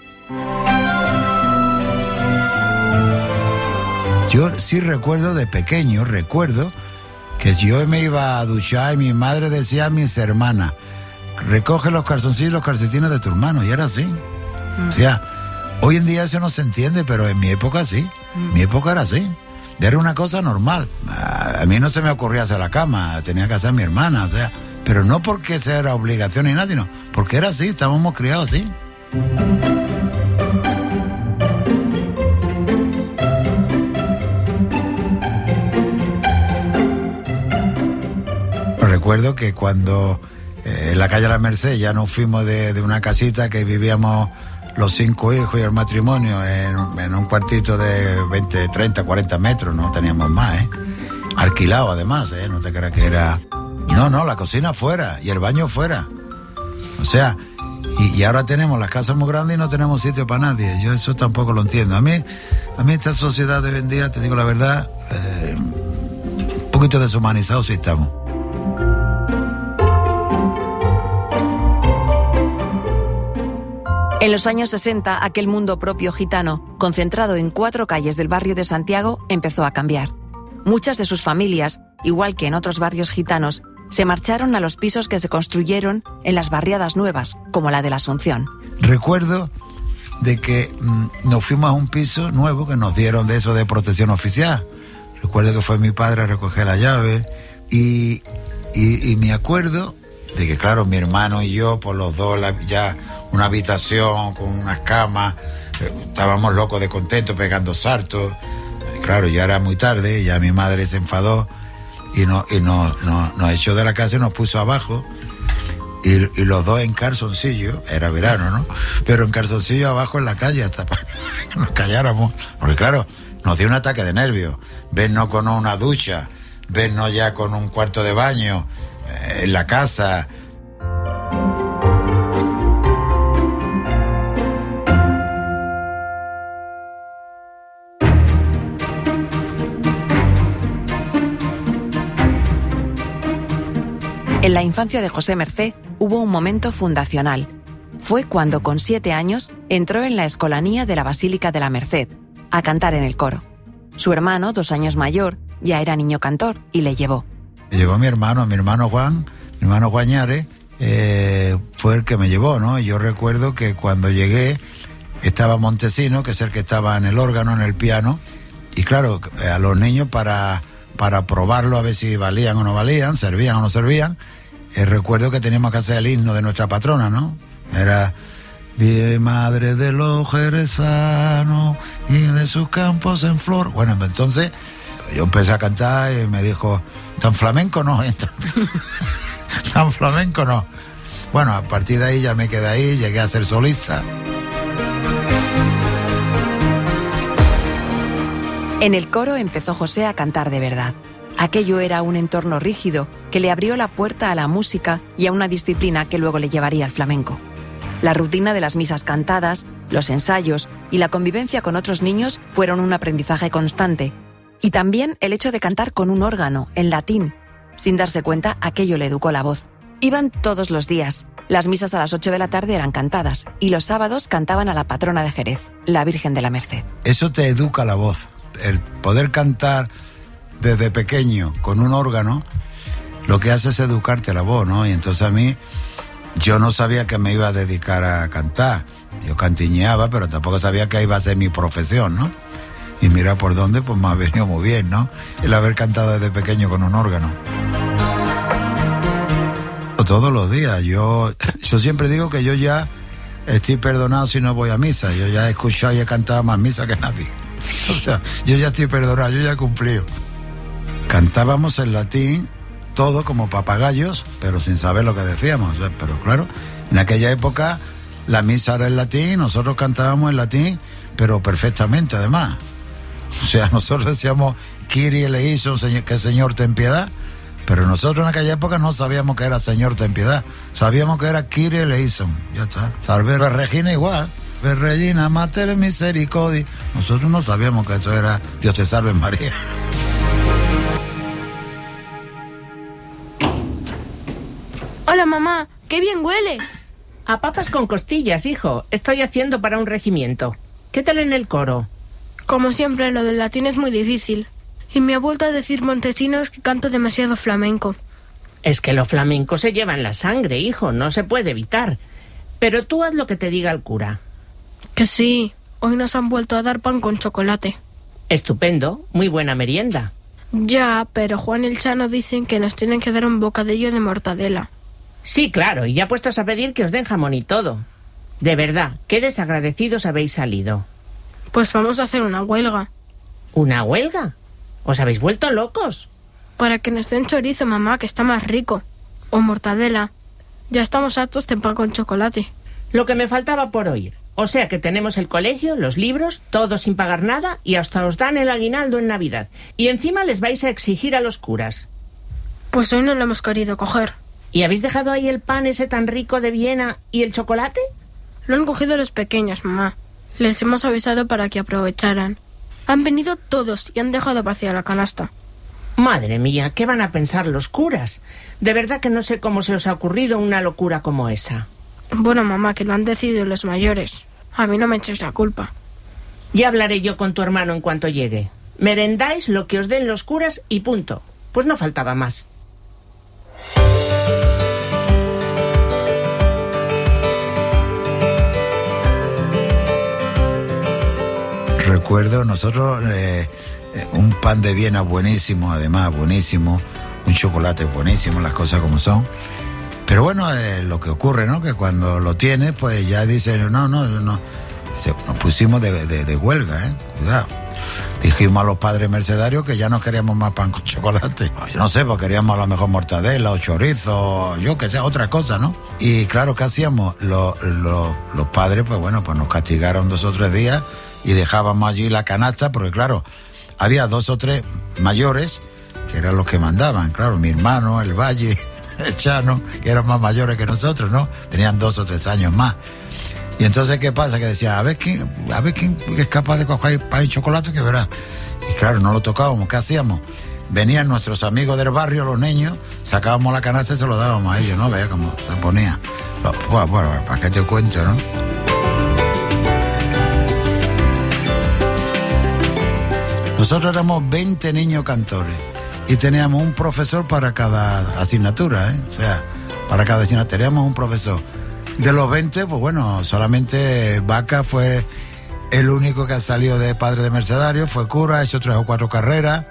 Yo sí recuerdo de pequeño, que yo me iba a duchar y mi madre decía a mis hermanas, recoge los calzoncillos y los calcetines de tu hermano, y era así. O sea, hoy en día eso no se entiende, pero en mi época sí, mi época era así. Era una cosa normal. A mí no se me ocurría hacer la cama, tenía que hacer mi hermana, o sea, pero no porque sea era obligación ni nada, sino porque era así, estábamos criados así. Recuerdo que cuando en la calle La Merced ya nos fuimos de una casita que vivíamos los 5 hijos y el matrimonio en un cuartito de 20, 30, 40 metros, no teníamos más, alquilado además, no te creas que era... No, la cocina fuera y el baño fuera. O sea, y ahora tenemos las casas muy grandes y no tenemos sitio para nadie. Yo eso tampoco lo entiendo. A mí esta sociedad de hoy en día, te digo la verdad, un poquito deshumanizados sí estamos. En los años 60, aquel mundo propio gitano, concentrado en 4 calles del barrio de Santiago, empezó a cambiar. Muchas de sus familias, igual que en otros barrios gitanos, se marcharon a los pisos que se construyeron en las barriadas nuevas, como la de la Asunción. Recuerdo de que nos fuimos a un piso nuevo que nos dieron de eso de protección oficial. Recuerdo que fue mi padre a recoger la llave y me acuerdo de que, claro, mi hermano y yo, por los dos, ya una habitación con unas camas, estábamos locos de contentos, pegando saltos. Claro, ya era muy tarde, ya mi madre se enfadó y nos echó de la casa y nos puso abajo. Y los dos en calzoncillo, era verano, ¿no? Pero en calzoncillo abajo en la calle, hasta para que nos calláramos. Porque claro, nos dio un ataque de nervios. Vernos con una ducha, vernos ya con un cuarto de baño en la casa. la infancia de José Mercé hubo un momento fundacional. Fue cuando, con 7 años, entró en la escolanía de la Basílica de la Merced, a cantar en el coro. Su hermano, 2 años mayor, ya era niño cantor y le llevó. Me llevó mi hermano Juan Ñare, fue el que me llevó, ¿no? Y yo recuerdo que cuando llegué estaba Montesino, que es el que estaba en el órgano, en el piano, y claro, a los niños para probarlo a ver si valían o no valían, servían o no servían, recuerdo que teníamos que hacer el himno de nuestra patrona, ¿no? Era: Bien madre de los jerezanos y de sus campos en flor. Bueno, entonces yo empecé a cantar y me dijo: tan flamenco no, tan flamenco no. Bueno, a partir de ahí ya me quedé ahí, llegué a ser solista. En el coro empezó José a cantar de verdad. Aquello era un entorno rígido que le abrió la puerta a la música y a una disciplina que luego le llevaría al flamenco. La rutina de las misas cantadas, los ensayos y la convivencia con otros niños fueron un aprendizaje constante. Y también el hecho de cantar con un órgano, en latín. Sin darse cuenta, aquello le educó la voz. Iban todos los días. Las misas a las 8 de la tarde eran cantadas y los sábados cantaban a la patrona de Jerez, la Virgen de la Merced. Eso te educa la voz. El poder cantar desde pequeño con un órgano, lo que hace es educarte la voz, ¿no? Y entonces a mí, yo no sabía que me iba a dedicar a cantar. Yo cantiñeaba, pero tampoco sabía que iba a ser mi profesión, ¿no? Y mira por dónde, pues me ha venido muy bien, ¿no? El haber cantado desde pequeño con un órgano. Todos los días. Yo siempre digo que yo ya estoy perdonado si no voy a misa. Yo ya he escuchado y he cantado más misa que nadie. O sea, yo ya estoy perdonado, yo ya he cumplido. Cantábamos en latín, todo como papagayos, pero sin saber lo que decíamos. Pero claro, en aquella época la misa era en latín, nosotros cantábamos en latín, pero perfectamente además. O sea, nosotros decíamos Kyrie eleison, que Señor ten piedad, pero nosotros en aquella época no sabíamos que era Señor ten piedad, sabíamos que era Kyrie eleison, ya está. Salve Regina igual, Ver Regina Mater Misericordia. Nosotros no sabíamos que eso era Dios te salve María. Hola mamá, qué bien huele. A papas con costillas, hijo. Estoy haciendo para un regimiento. ¿Qué tal en el coro? Como siempre, lo del latín es muy difícil. Y me ha vuelto a decir Montesinos que canto demasiado flamenco. Es que lo flamenco se lleva en la sangre, hijo. No se puede evitar. Pero tú haz lo que te diga el cura. Que sí. Hoy nos han vuelto a dar pan con chocolate. Estupendo. Muy buena merienda. Ya, pero Juan y el Chano dicen que nos tienen que dar un bocadillo de mortadela. Sí, claro. Y ya puestos a pedir que os den jamón y todo. De verdad, qué desagradecidos habéis salido. Pues vamos a hacer una huelga. ¿Una huelga? ¿Os habéis vuelto locos? Para que nos den chorizo, mamá, que está más rico. O mortadela. Ya estamos hartos de pan con chocolate. Lo que me faltaba por oír. O sea que tenemos el colegio, los libros, todo sin pagar nada y hasta os dan el aguinaldo en Navidad. Y encima les vais a exigir a los curas. Pues hoy no lo hemos querido coger. ¿Y habéis dejado ahí el pan ese tan rico de Viena y el chocolate? Lo han cogido los pequeños, mamá. Les hemos avisado para que aprovecharan. Han venido todos y han dejado vacía la canasta. Madre mía, ¿qué van a pensar los curas? De verdad que no sé cómo se os ha ocurrido una locura como esa. Bueno, mamá, que lo han decidido los mayores. A mí no me eches la culpa. Ya hablaré yo con tu hermano en cuanto llegue. Merendáis lo que os den los curas y punto. Pues no faltaba más. Recuerdo nosotros un pan de Viena buenísimo, además buenísimo, un chocolate buenísimo, las cosas como son. Pero bueno, lo que ocurre, ¿no? Que cuando lo tienes, pues ya dicen, no. Nos pusimos de huelga, cuidado. Dijimos a los padres mercedarios que ya no queríamos más pan con chocolate. Yo no sé, pues queríamos a lo mejor mortadela o chorizo, yo que sé, otra cosa, ¿no? Y claro, ¿qué hacíamos? Los padres, pues bueno, pues nos castigaron 2 o 3 días y dejábamos allí la canasta, porque claro, había 2 o 3 mayores que eran los que mandaban, claro, mi hermano, el Valle, el Chano, que eran más mayores que nosotros, ¿no? Tenían 2 o 3 años más. Y entonces, ¿qué pasa? Que decían, a ver quién es capaz de coger pan y chocolate, que verá. Y claro, no lo tocábamos, ¿qué hacíamos? venían nuestros amigos del barrio, los niños, sacábamos la canasta y se lo dábamos a ellos, ¿no? Veía cómo se ponía. Bueno, ¿para qué te cuento, no? Nosotros éramos 20 niños cantores y teníamos un profesor para cada asignatura, ¿eh? O sea, para cada asignatura teníamos un profesor. De los 20, pues bueno, solamente Vaca fue el único que ha salido de padre de mercedario, fue cura, ha hecho 3 o 4 carreras.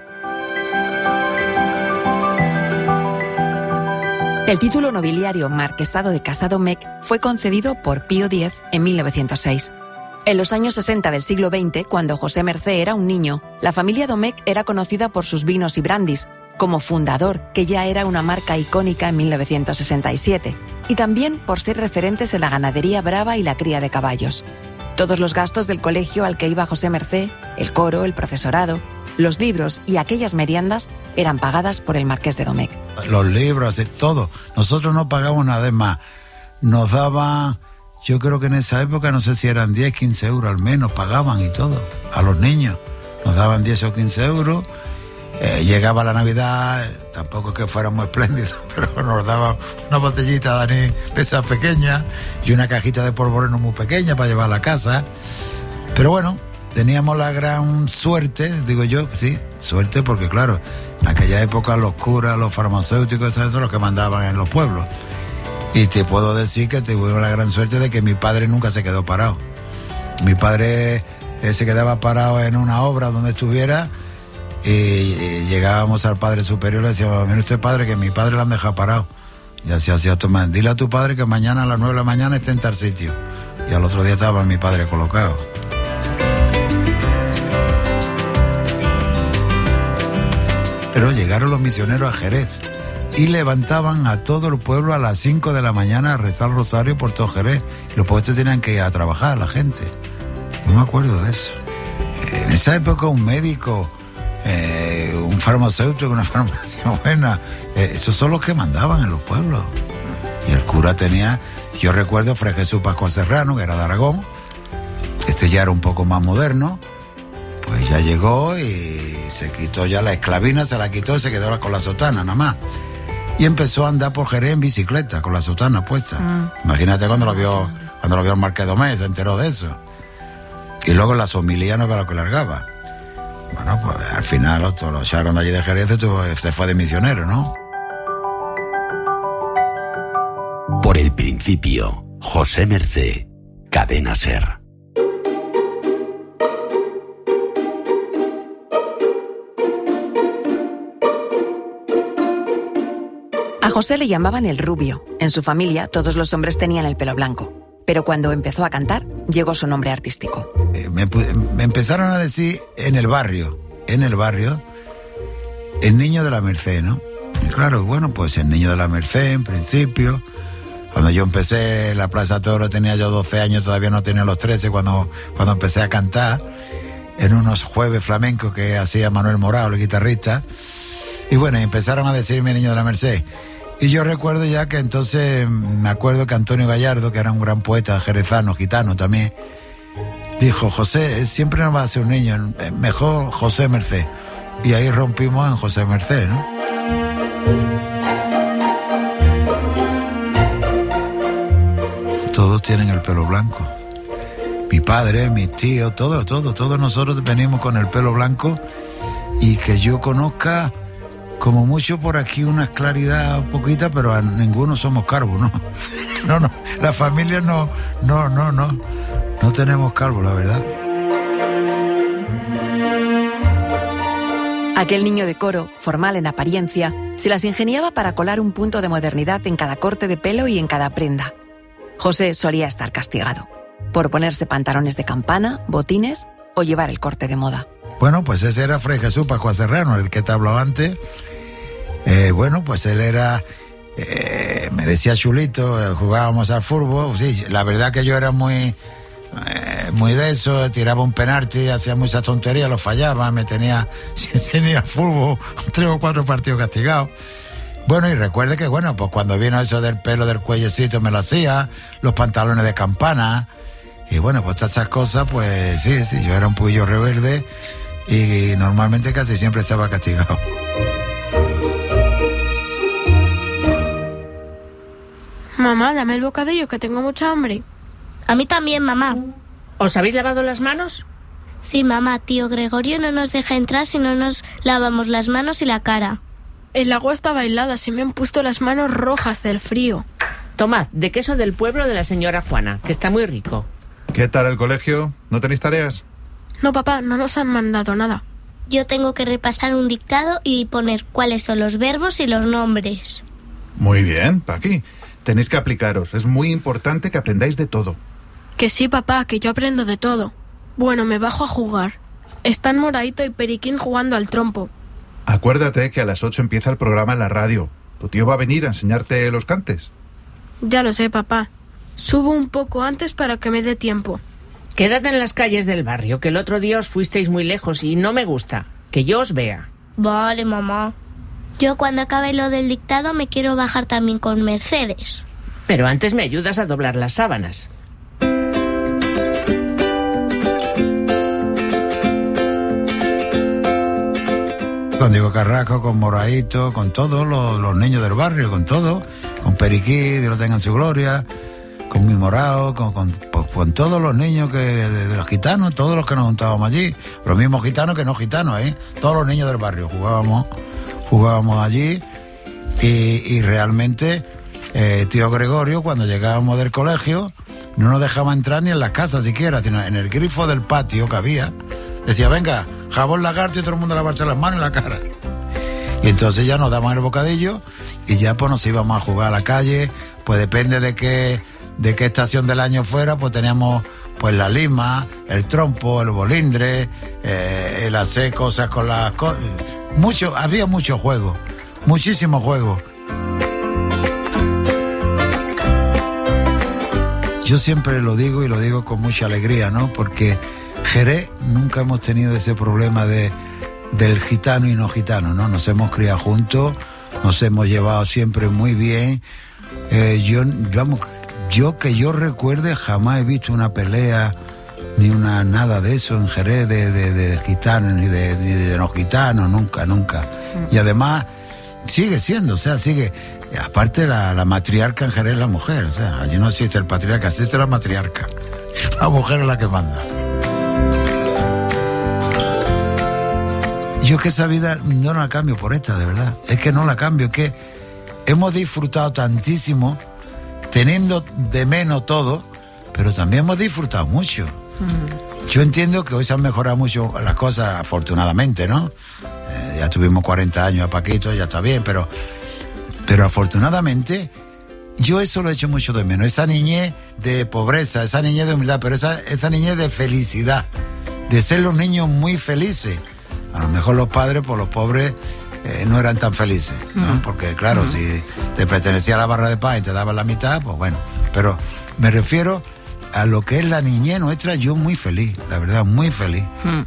El título nobiliario Marquesado de Casa-Domecq fue concedido por Pío X en 1906. En los años 60 del siglo XX, cuando José Mercé era un niño, la familia Domecq era conocida por sus vinos y brandis, como Fundador, que ya era una marca icónica en 1967, y también por ser referentes en la ganadería brava y la cría de caballos. Todos los gastos del colegio al que iba José Mercé, el coro, el profesorado, los libros y aquellas meriendas eran pagadas por el marqués de Domecq. Los libros, todo. Nosotros no pagamos nada más. Nos daban, yo creo que en esa época, no sé si eran 10, 15 euros al menos, pagaban y todo. A los niños nos daban 10 o 15 euros. Llegaba la Navidad, tampoco es que fuera muy espléndido, pero nos daban una botellita de anís de esas pequeñas y una cajita de polvoreno muy pequeña para llevar a la casa. Pero bueno, teníamos la gran suerte, digo yo, sí, suerte porque claro, en aquella época los curas, los farmacéuticos, eso son los que mandaban en los pueblos. Y te puedo decir que tuve la gran suerte de que mi padre nunca se quedó parado. Mi padre se quedaba parado en una obra donde estuviera y llegábamos al padre superior y le decíamos, mire usted padre, que mi padre lo han dejado parado. Y así hacía Tomás, dile a tu padre que mañana a las 9 de la mañana esté en tal sitio. Y al otro día estaba mi padre colocado. Pero llegaron los misioneros a Jerez y levantaban a todo el pueblo a las 5 de la mañana a rezar el rosario por todo Jerez. Y los pobres tenían que ir a trabajar, la gente. No me acuerdo de eso. En esa época un médico, un farmacéutico, una farmacia buena, esos son los que mandaban en los pueblos. Y el cura tenía, yo recuerdo Fray Jesús Pascual Serrano, que era de Aragón, este ya era un poco más moderno, pues ya llegó y se quitó ya la esclavina, se la quitó y se quedó con la sotana nada más. Y empezó a andar por Jerez en bicicleta, con la sotana puesta. Imagínate cuando lo vio el marqués de Domecq, se enteró de eso. Y luego la homilías no era lo que largaba. Bueno, pues al final lo echaron de allí de Jerez y se fue de misionero, ¿no? Por el principio, José Mercé, Cadena SER. A José le llamaban el rubio. En su familia todos los hombres tenían el pelo blanco. Pero cuando empezó a cantar, llegó su nombre artístico. Me empezaron a decir en el barrio, el niño de la Merced, ¿no? Y claro, bueno, pues el niño de la Merced, en principio. Cuando yo empecé en la Plaza Toro tenía yo 12 años, todavía no tenía los 13 cuando empecé a cantar en unos jueves flamencos que hacía Manuel Morao, el guitarrista. Y bueno, empezaron a decirme el niño de la Merced. Y yo recuerdo ya que entonces, me acuerdo que Antonio Gallardo, que era un gran poeta jerezano, gitano también, dijo, José, siempre no va a ser un niño, mejor José Mercé. Y ahí rompimos en José Mercé, ¿no? Todos tienen el pelo blanco. Mi padre, mis tíos, todos nosotros venimos con el pelo blanco y que yo conozca... Como mucho por aquí una claridad poquita, pero a ninguno somos calvos, ¿no? No, la familia no tenemos calvos, la verdad. Aquel niño de coro, formal en apariencia, se las ingeniaba para colar un punto de modernidad en cada corte de pelo y en cada prenda. José solía estar castigado por ponerse pantalones de campana, botines o llevar el corte de moda. Bueno, pues ese era Fray Jesús Pascual Serrano, el que te hablaba antes. Bueno, pues él era, me decía chulito, jugábamos al fútbol. Sí, la verdad que yo era muy de eso, tiraba un penalti, hacía muchas tonterías, lo fallaba, me tenía al fútbol 3 o 4 partidos castigados. Bueno, y recuerde que, bueno, pues cuando vino eso del pelo del cuellecito me lo hacía, los pantalones de campana, y bueno, pues todas esas cosas, pues sí, yo era un poquillo rebelde. y normalmente casi siempre estaba castigado. Mamá, dame el bocadillo, que tengo mucha hambre. A mí también, mamá. ¿Os habéis lavado las manos? Sí, mamá, tío Gregorio no nos deja entrar si no nos lavamos las manos y la cara. El agua estaba helada, se me han puesto las manos rojas del frío. Tomad, de queso del pueblo de la señora Juana, que está muy rico. ¿Qué tal el colegio? ¿No tenéis tareas? No, papá, no nos han mandado nada. Yo tengo que repasar un dictado y poner cuáles son los verbos y los nombres. Muy bien, Paqui. Tenéis que aplicaros. Es muy importante que aprendáis de todo. Que sí, papá, que yo aprendo de todo. Bueno, me bajo a jugar. Están Moraito y Periquín jugando al trompo. Acuérdate que a las 8 empieza el programa en la radio. Tu tío va a venir a enseñarte los cantes. Ya lo sé, papá. Subo un poco antes para que me dé tiempo. Quédate en las calles del barrio, que el otro día os fuisteis muy lejos y no me gusta. Que yo os vea. Vale, mamá. Yo cuando acabe lo del dictado me quiero bajar también con Mercedes. Pero antes me ayudas a doblar las sábanas. Con Diego Carrasco, con Moraito, con todos los niños del barrio, con todo, con Periquí, Dios lo tenga en su gloria, con mi Morao, con todos los niños de los gitanos, todos los que nos juntábamos allí, los mismos gitanos que no gitanos, todos los niños del barrio jugábamos allí y realmente tío Gregorio, cuando llegábamos del colegio, no nos dejaba entrar ni en las casas siquiera, sino en el grifo del patio que había. Decía, venga, jabón lagarto y todo el mundo a lavarse las manos y la cara. Y entonces ya nos daban el bocadillo y ya pues nos íbamos a jugar a la calle, pues depende de qué estación del año fuera, pues teníamos pues la lima, el trompo, el bolindre, el hacer cosas con las cosas. Había mucho juego, muchísimo juego. Yo siempre lo digo y lo digo con mucha alegría, ¿no? Porque Jerez nunca hemos tenido ese problema del gitano y no gitano, ¿no? Nos hemos criado juntos, nos hemos llevado siempre muy bien. Yo que yo recuerde jamás he visto una pelea ni nada de eso en Jerez de gitanos ni de no gitanos, nunca. Y además sigue siendo, sigue. Aparte la matriarca en Jerez es la mujer, allí no existe el patriarca, existe la matriarca. La mujer es la que manda. Yo que esa vida no la cambio por esta, de verdad. Es que no la cambio, que hemos disfrutado tantísimo, teniendo de menos todo, pero también hemos disfrutado mucho. Yo entiendo que hoy se han mejorado mucho las cosas, afortunadamente, ¿no? Ya tuvimos 40 años a Paquito, ya está bien, pero afortunadamente yo eso lo he hecho mucho de menos. Esa niñez de pobreza, esa niñez de humildad, pero esa niñez de felicidad, de ser los niños muy felices. A lo mejor los padres, por los pobres, no eran tan felices, ¿no? Porque claro, si te pertenecía a la barra de pan y te daban la mitad, pues bueno. Pero me refiero a lo que es la niñez nuestra, yo muy feliz, la verdad, muy feliz.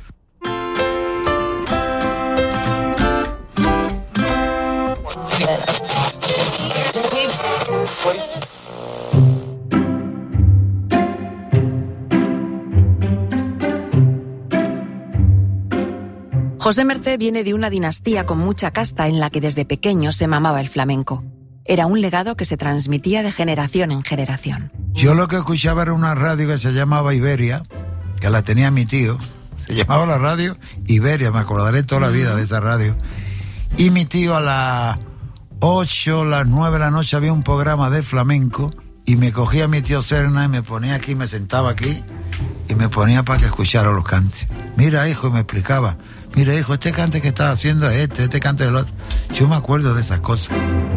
José Mercé viene de una dinastía con mucha casta en la que desde pequeño se mamaba el flamenco. Era un legado que se transmitía de generación en generación. Yo lo que escuchaba era una radio que se llamaba Iberia, que la tenía mi tío. Se llamaba la radio Iberia, me acordaré toda la vida de esa radio. Y mi tío a las 8, las 9 de la noche había un programa de flamenco y me cogía mi tío Serna y me ponía aquí, me sentaba aquí y me ponía para que escuchara los cantes. Mira, hijo, y me explicaba. Mira, hijo, este cante que estás haciendo es este cante es el otro. Yo me acuerdo de esas cosas.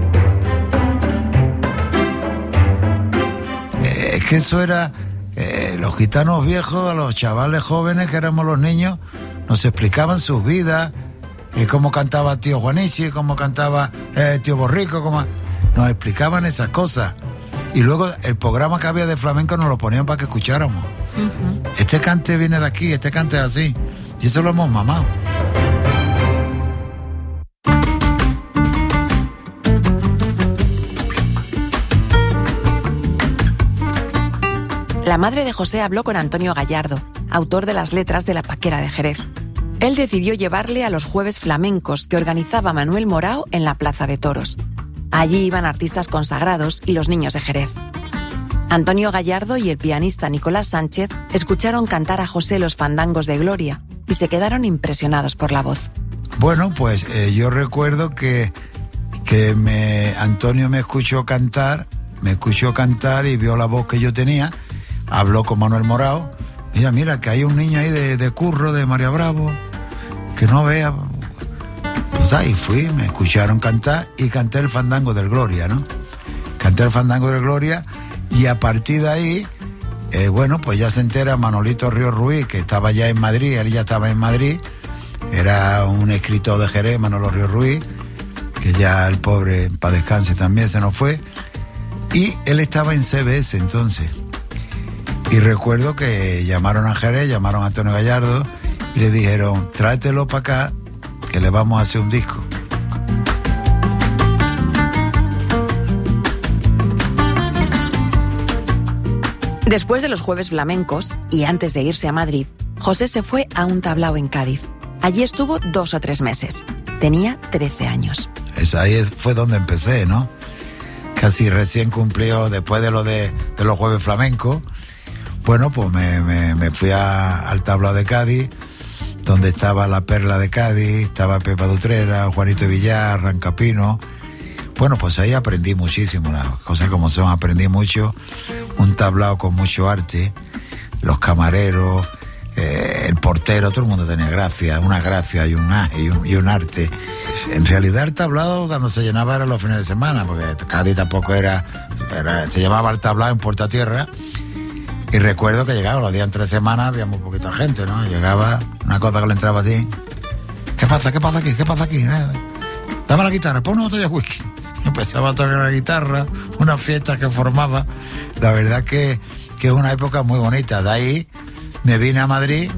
Es que eso era... los gitanos viejos, a los chavales jóvenes que éramos los niños, nos explicaban sus vidas, cómo cantaba tío Juanichi, cómo cantaba tío Borrico, nos explicaban esas cosas. Y luego el programa que había de flamenco nos lo ponían para que escucháramos. Este cante viene de aquí, este cante es así. Y eso lo hemos mamado. La madre de José habló con Antonio Gallardo, autor de las letras de La Paquera de Jerez. Él decidió llevarle a los jueves flamencos que organizaba Manuel Morao en la Plaza de Toros. Allí iban artistas consagrados y los niños de Jerez. Antonio Gallardo y el pianista Nicolás Sánchez escucharon cantar a José los fandangos de Gloria y se quedaron impresionados por la voz. Bueno, pues yo recuerdo que Antonio me escuchó cantar y vio la voz que yo tenía, habló con Manuel Morao, mira que hay un niño ahí de Curro, de María Bravo, que no vea. Pues ahí fui, me escucharon cantar y canté el fandango del Gloria, ¿no? Canté el fandango del Gloria y a partir de ahí, pues ya se entera Manolito Ríos Ruiz, que estaba ya en Madrid, él ya estaba en Madrid, era un escritor de Jerez, Manolo Ríos Ruiz, que ya el pobre, para descanse también, se nos fue, y él estaba en CBS entonces. Y recuerdo que llamaron a Jerez, llamaron a Antonio Gallardo y le dijeron, tráetelo para acá, que le vamos a hacer un disco. Después de los jueves flamencos, y antes de irse a Madrid, José se fue a un tablao en Cádiz. Allí estuvo 2 o 3 meses. Tenía 13 años. Ahí fue donde empecé, ¿no? Casi recién cumplió, después de los jueves flamencos. Bueno, pues me fui al tablao de Cádiz, donde estaba la Perla de Cádiz, estaba Pepa de Utrera, Juanito de Villar, Rancapino. Bueno, pues ahí aprendí muchísimo, las cosas como son, aprendí mucho. Un tablao con mucho arte, los camareros, el portero, todo el mundo tenía gracia, una gracia y un arte. En realidad el tablao cuando se llenaba era los fines de semana, porque Cádiz tampoco se llamaba el tablao en Puerta Tierra. Y recuerdo que llegaba los días entre semanas, había muy poquita gente, ¿no? Llegaba una cosa que le entraba así. ¿Qué pasa aquí? ¿Qué pasa aquí? Dame la guitarra, pon una botella de whisky. Empezaba a tocar la guitarra, una fiesta que formaba. La verdad que es una época muy bonita. De ahí me vine a Madrid.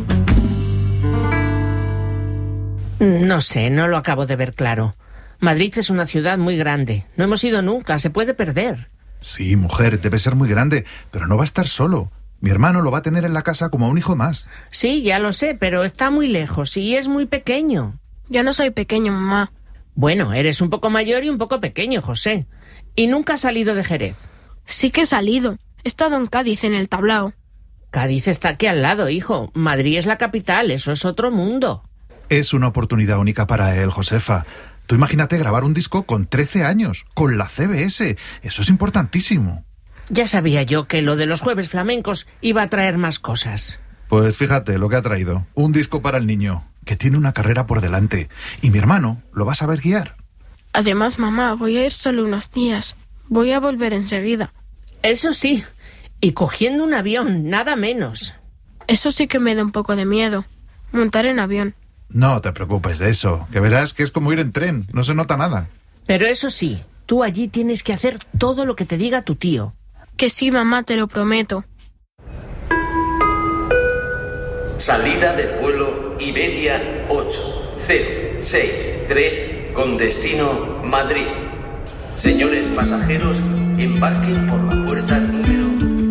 No sé, no lo acabo de ver claro. Madrid es una ciudad muy grande. No hemos ido nunca, se puede perder. Sí, mujer, debe ser muy grande, pero no va a estar solo. Mi hermano lo va a tener en la casa como a un hijo más. Sí, ya lo sé, pero está muy lejos y es muy pequeño. Yo no soy pequeño, mamá. Bueno, eres un poco mayor y un poco pequeño, José. ¿Y nunca has salido de Jerez? Sí que he salido. He estado en Cádiz, en el tablao. Cádiz está aquí al lado, hijo. Madrid es la capital, eso es otro mundo. Es una oportunidad única para él, Josefa. Tú imagínate grabar un disco con 13 años, con la CBS. Eso es importantísimo. Ya sabía yo que lo de los jueves flamencos iba a traer más cosas. Pues fíjate lo que ha traído. Un disco para el niño, que tiene una carrera por delante. Y mi hermano lo va a saber guiar. Además, mamá, voy a ir solo unos días. Voy a volver enseguida. Eso sí. Y cogiendo un avión, nada menos. Eso sí que me da un poco de miedo. Montar en avión. No te preocupes de eso, que verás que es como ir en tren, no se nota nada. Pero eso sí, tú allí tienes que hacer todo lo que te diga tu tío. Que sí, mamá, te lo prometo. Salida del vuelo Iberia 8063 con destino Madrid. Señores pasajeros, embarquen por la puerta número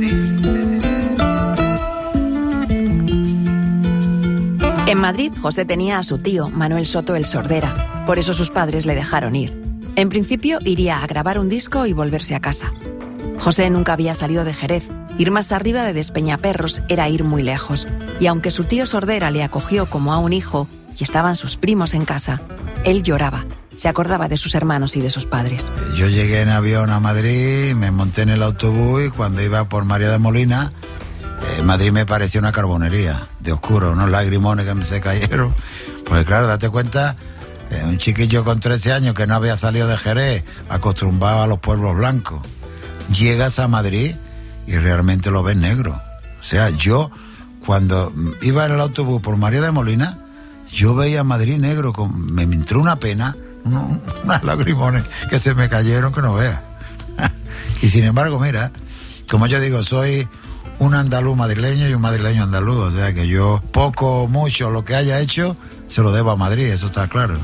En Madrid, José tenía a su tío, Manuel Soto el Sordera. Por eso sus padres le dejaron ir. En principio, iría a grabar un disco y volverse a casa. José nunca había salido de Jerez. Ir más arriba de Despeñaperros era ir muy lejos. Y aunque su tío Sordera le acogió como a un hijo y estaban sus primos en casa, él lloraba. Se acordaba de sus hermanos y de sus padres. Yo llegué en avión a Madrid, me monté en el autobús y cuando iba por María de Molina, Madrid me pareció una carbonería de oscuro, unos lagrimones que me se cayeron. Porque claro, date cuenta, un chiquillo con 13 años que no había salido de Jerez, acostumbrado a los pueblos blancos. Llegas a Madrid y realmente lo ves negro. O sea, yo cuando iba en el autobús por María de Molina, yo veía Madrid negro, me entró una pena, unas lagrimones que se me cayeron que no veas. Y sin embargo, mira, como yo digo, soy un andaluz madrileño y un madrileño andaluz, o sea que yo poco o mucho lo que haya hecho se lo debo a Madrid, eso está claro.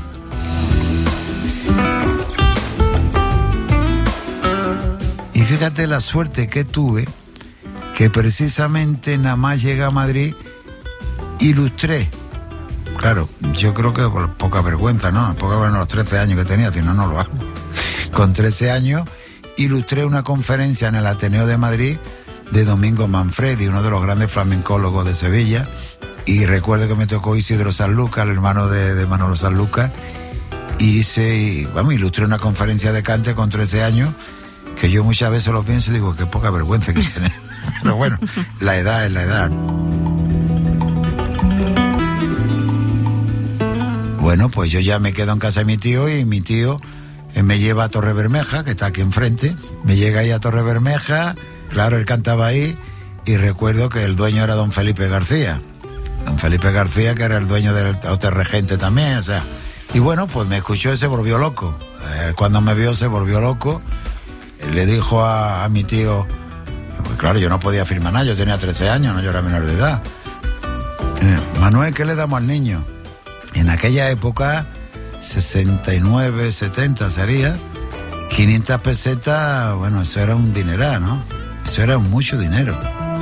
Y fíjate la suerte que tuve, que precisamente nada más llegué a Madrid, ilustré claro, yo creo que por poca vergüenza, ¿no? Poca vergüenza, los 13 años que tenía, si no, no lo hago. Con 13 años ilustré una conferencia en el Ateneo de Madrid de Domingo Manfredi, uno de los grandes flamencólogos de Sevilla, y recuerdo que me tocó Isidro Sanlúcar, el hermano de Manolo Sanlúcar, y ilustré una conferencia de cante con 13 años, que yo muchas veces lo pienso y digo, qué poca vergüenza que tener. Pero bueno, la edad es la edad. Bueno, pues yo ya me quedo en casa de mi tío y mi tío me lleva a Torre Bermeja, que está aquí enfrente. Me llega ahí a Torre Bermeja, claro, él cantaba ahí y recuerdo que el dueño era don Felipe García. Don Felipe García, que era el dueño del Hotel Regente también, o sea. Y bueno, pues me escuchó y se volvió loco. Cuando me vio se volvió loco. Le dijo a mi tío, pues claro, yo no podía firmar nada, yo tenía 13 años, no, yo era menor de edad. Manuel, ¿qué le damos al niño? En aquella época, 69, 70 sería, 500 pesetas, bueno, eso era un dineral, ¿no? Eso era mucho dinero.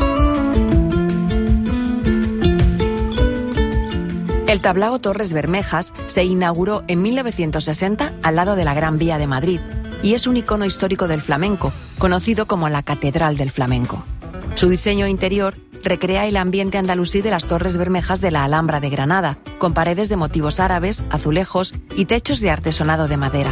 El tablao Torres Bermejas se inauguró en 1960 al lado de la Gran Vía de Madrid y es un icono histórico del flamenco, conocido como la Catedral del Flamenco. Su diseño interior recrea el ambiente andalusí de las Torres Bermejas de la Alhambra de Granada, con paredes de motivos árabes, azulejos y techos de artesonado de madera.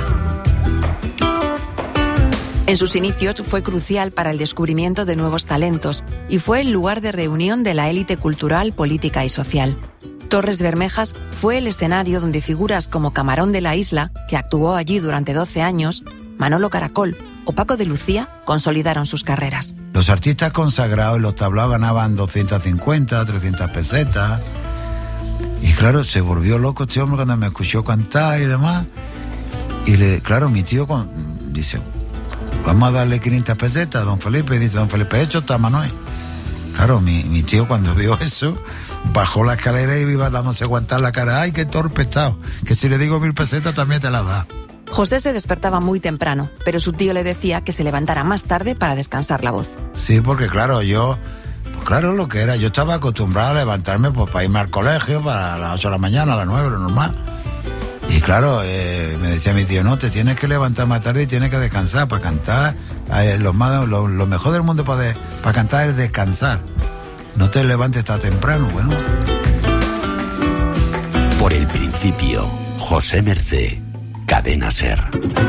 En sus inicios fue crucial para el descubrimiento de nuevos talentos y fue el lugar de reunión de la élite cultural, política y social. Torres Bermejas fue el escenario donde figuras como Camarón de la Isla, que actuó allí durante 12 años, Manolo Caracol o Paco de Lucía consolidaron sus carreras. Los artistas consagrados en los tablaos ganaban 250, 300 pesetas. Y claro, se volvió loco este hombre cuando me escuchó cantar y demás. Y claro, mi tío dice, vamos a darle 500 pesetas a don Felipe. Y dice, don Felipe, hecho está Manuel. Claro, mi tío cuando vio eso, bajó la escalera y iba dándose aguantar la cara. Ay, qué torpe estado, que si le digo 1000 pesetas también te las da. José se despertaba muy temprano, pero su tío le decía que se levantara más tarde para descansar la voz. Sí, porque claro, lo que era, yo estaba acostumbrado a levantarme pues para irme al colegio, para las 8 de la mañana, a las 9, lo normal. Y claro, me decía mi tío, no, te tienes que levantar más tarde y tienes que descansar para cantar. Lo mejor del mundo para cantar es descansar. No te levantes tan temprano, bueno. Por el principio, José Mercé, Cadena SER.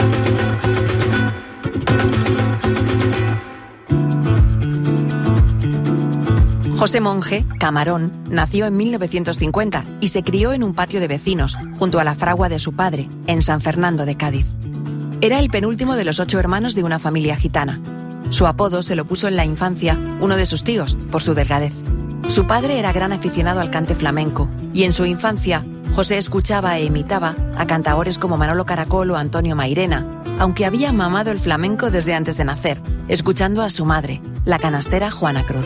José Monge, Camarón, nació en 1950 y se crió en un patio de vecinos, junto a la fragua de su padre, en San Fernando de Cádiz. Era el penúltimo de los 8 hermanos de una familia gitana. Su apodo se lo puso en la infancia uno de sus tíos, por su delgadez. Su padre era gran aficionado al cante flamenco, y en su infancia José escuchaba e imitaba a cantaores como Manolo Caracol o Antonio Mairena, aunque había mamado el flamenco desde antes de nacer, escuchando a su madre, la canastera Juana Cruz.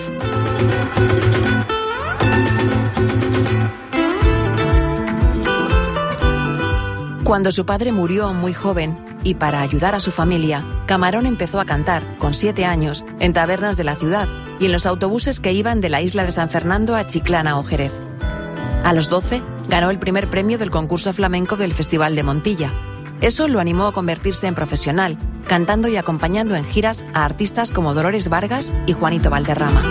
Cuando su padre murió muy joven, y para ayudar a su familia, Camarón empezó a cantar, con 7 años, en tabernas de la ciudad y en los autobuses que iban de la isla de San Fernando a Chiclana o Jerez. A los 12, ganó el primer premio del concurso flamenco del Festival de Montilla. Eso lo animó a convertirse en profesional, cantando y acompañando en giras a artistas como Dolores Vargas y Juanito Valderrama.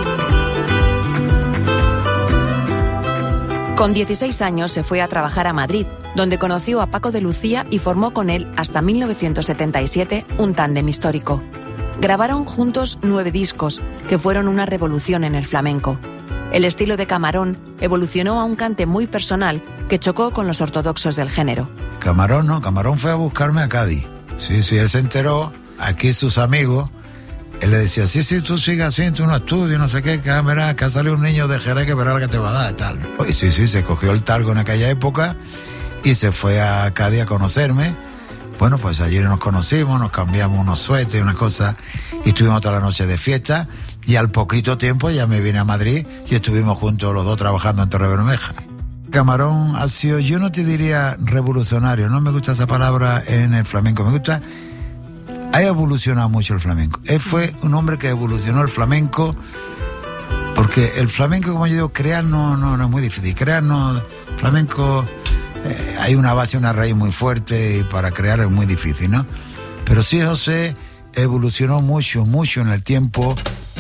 Con 16 años se fue a trabajar a Madrid, donde conoció a Paco de Lucía y formó con él hasta 1977 un tándem histórico. Grabaron juntos 9 discos, que fueron una revolución en el flamenco. El estilo de Camarón evolucionó a un cante muy personal que chocó con los ortodoxos del género. Camarón fue a buscarme a Cádiz. Sí, él se enteró, aquí sus amigos, él le decía, sí, tú sigas así, tú no estudias, no sé qué, que verás, que ha salido un niño de Jerez que verá lo que te va a dar, tal. Y sí, se cogió el talgo en aquella época y se fue a Cádiz a conocerme. Bueno, pues allí nos conocimos, nos cambiamos unos suéteres y unas cosas, y estuvimos toda la noche de fiesta, y al poquito tiempo ya me vine a Madrid y estuvimos juntos los dos trabajando en Torre Bermeja. Camarón ha sido, yo no te diría revolucionario, no me gusta esa palabra en el flamenco, me gusta, ha evolucionado mucho el flamenco. Él fue un hombre que evolucionó el flamenco, porque el flamenco, como yo digo, crear no es muy difícil, crear no, flamenco hay una base, una raíz muy fuerte y para crear es muy difícil, ¿no? Pero sí, José evolucionó mucho en el tiempo.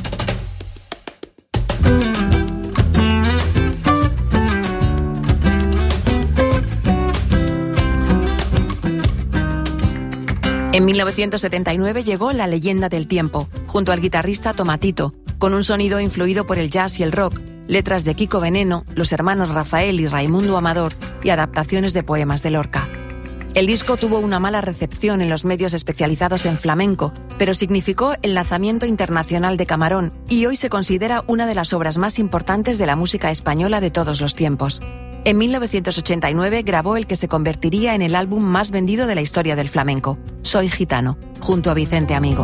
En 1979 llegó La leyenda del tiempo, junto al guitarrista Tomatito, con un sonido influido por el jazz y el rock, letras de Kiko Veneno, los hermanos Rafael y Raimundo Amador y adaptaciones de poemas de Lorca. El disco tuvo una mala recepción en los medios especializados en flamenco, pero significó el lanzamiento internacional de Camarón y hoy se considera una de las obras más importantes de la música española de todos los tiempos. En 1989 grabó el que se convertiría en el álbum más vendido de la historia del flamenco, Soy Gitano, junto a Vicente Amigo.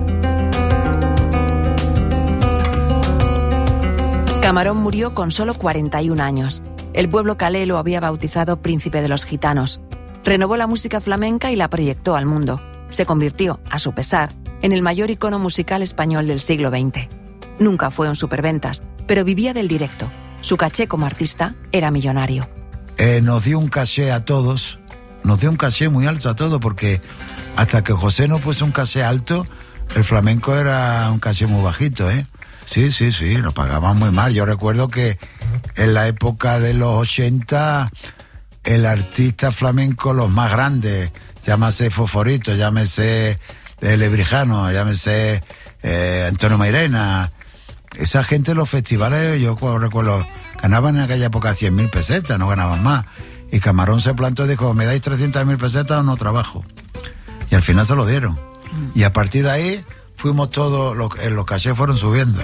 Camarón murió con solo 41 años. El pueblo calé lo había bautizado Príncipe de los Gitanos. Renovó la música flamenca y la proyectó al mundo. Se convirtió, a su pesar, en el mayor icono musical español del siglo XX. Nunca fue un superventas, pero vivía del directo. Su caché como artista era millonario. Nos dio un caché a todos, nos dio un caché muy alto a todos, porque hasta que José no puso un caché alto, el flamenco era un caché muy bajito, ¿eh? Sí, nos pagaban muy mal. Yo recuerdo que en la época de los 80, el artista flamenco, los más grandes, llámese Foforito, llámese Lebrijano, llámese Antonio Mairena, esa gente en los festivales, yo recuerdo, ganaban en aquella época 100.000 pesetas, no ganaban más. Y Camarón se plantó y dijo, ¿me dais 300.000 pesetas o no trabajo? Y al final se lo dieron. Y a partir de ahí fuimos todos, los cachés fueron subiendo.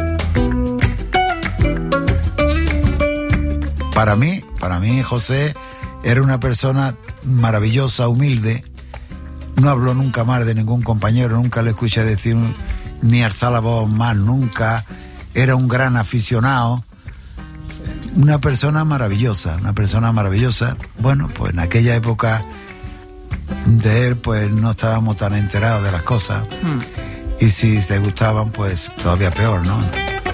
Para mí, José era una persona maravillosa, humilde. No habló nunca mal de ningún compañero, nunca le escuché decir ni alzar la voz mal, nunca. Era un gran aficionado. Una persona maravillosa. Bueno, pues en aquella época de él, pues no estábamos tan enterados de las cosas. Y si se gustaban, pues todavía peor, ¿no?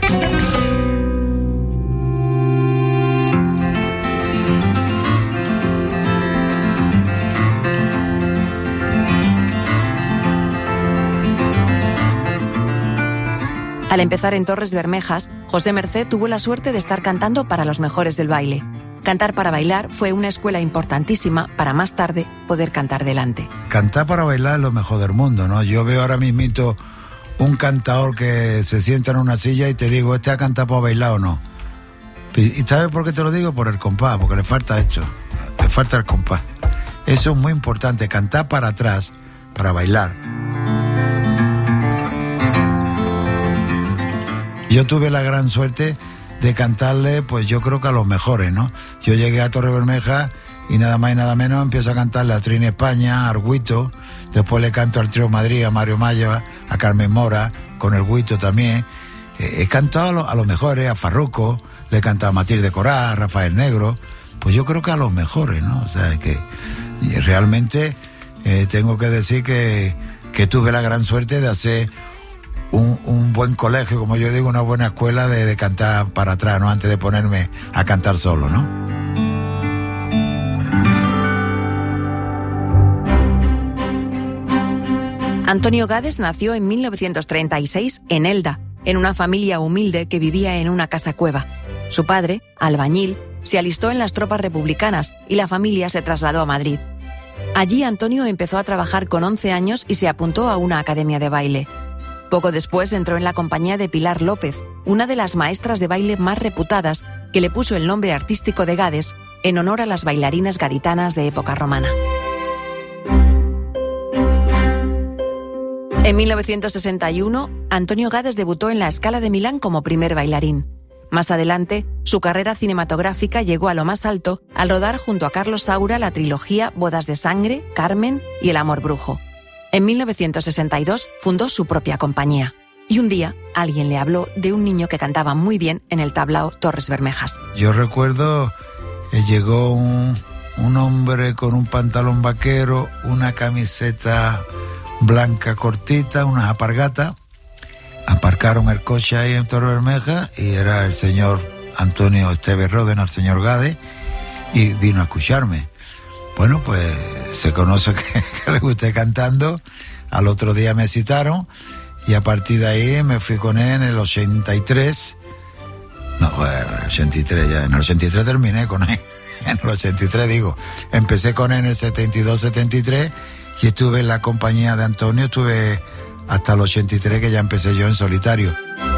Al empezar en Torres Bermejas, José Mercé tuvo la suerte de estar cantando para los mejores del baile. Cantar para bailar fue una escuela importantísima para más tarde poder cantar delante. Cantar para bailar es lo mejor del mundo, ¿no? Yo veo ahora mismito un cantador que se sienta en una silla y te digo, ¿este ha cantado para bailar o no? ¿Y sabes por qué te lo digo? Por el compás, porque le falta esto, le falta el compás. Eso es muy importante, cantar para atrás, para bailar. Yo tuve la gran suerte de cantarle, pues yo creo que a los mejores, ¿no? Yo llegué a Torre Bermeja y nada más y nada menos empiezo a cantarle a Trini España, a Arguito, después le canto al Trío Madrid, a Mario Maya, a Carmen Mora, con el Guito también. He cantado a los mejores, a Farruco, le he cantado a Matilde Corá, a Rafael Negro, pues yo creo que a los mejores, ¿no? O sea, que realmente tengo que decir que tuve la gran suerte de hacer un buen colegio, como yo digo, una buena escuela de cantar para atrás, ¿no? Antes de ponerme a cantar solo, ¿no? Antonio Gades nació en 1936 en Elda, en una familia humilde que vivía en una casa cueva. Su padre, albañil, se alistó en las tropas republicanas y la familia se trasladó a Madrid. Allí Antonio empezó a trabajar con 11 años y se apuntó a una academia de baile. Poco después entró en la compañía de Pilar López, una de las maestras de baile más reputadas, que le puso el nombre artístico de Gades en honor a las bailarinas gaditanas de época romana. En 1961, Antonio Gades debutó en la Scala de Milán como primer bailarín. Más adelante, su carrera cinematográfica llegó a lo más alto al rodar junto a Carlos Saura la trilogía Bodas de Sangre, Carmen y El Amor Brujo. En 1962 fundó su propia compañía. Y un día, alguien le habló de un niño que cantaba muy bien en el tablao Torres Bermejas. Yo recuerdo, llegó un hombre con un pantalón vaquero, una camiseta blanca cortita, unas alpargatas. Aparcaron el coche ahí en Torres Bermejas y era el señor Antonio Esteve Ródena, el señor Gades. y vino a escucharme. Bueno, pues se conoce que le gusté cantando. Al otro día me citaron y a partir de ahí me fui con él en el 83. No, el 83 ya, en el 83 terminé con él. En el 83 digo, empecé con él en el 72-73 y estuve en la compañía de Antonio, estuve hasta el 83 que ya empecé yo en solitario.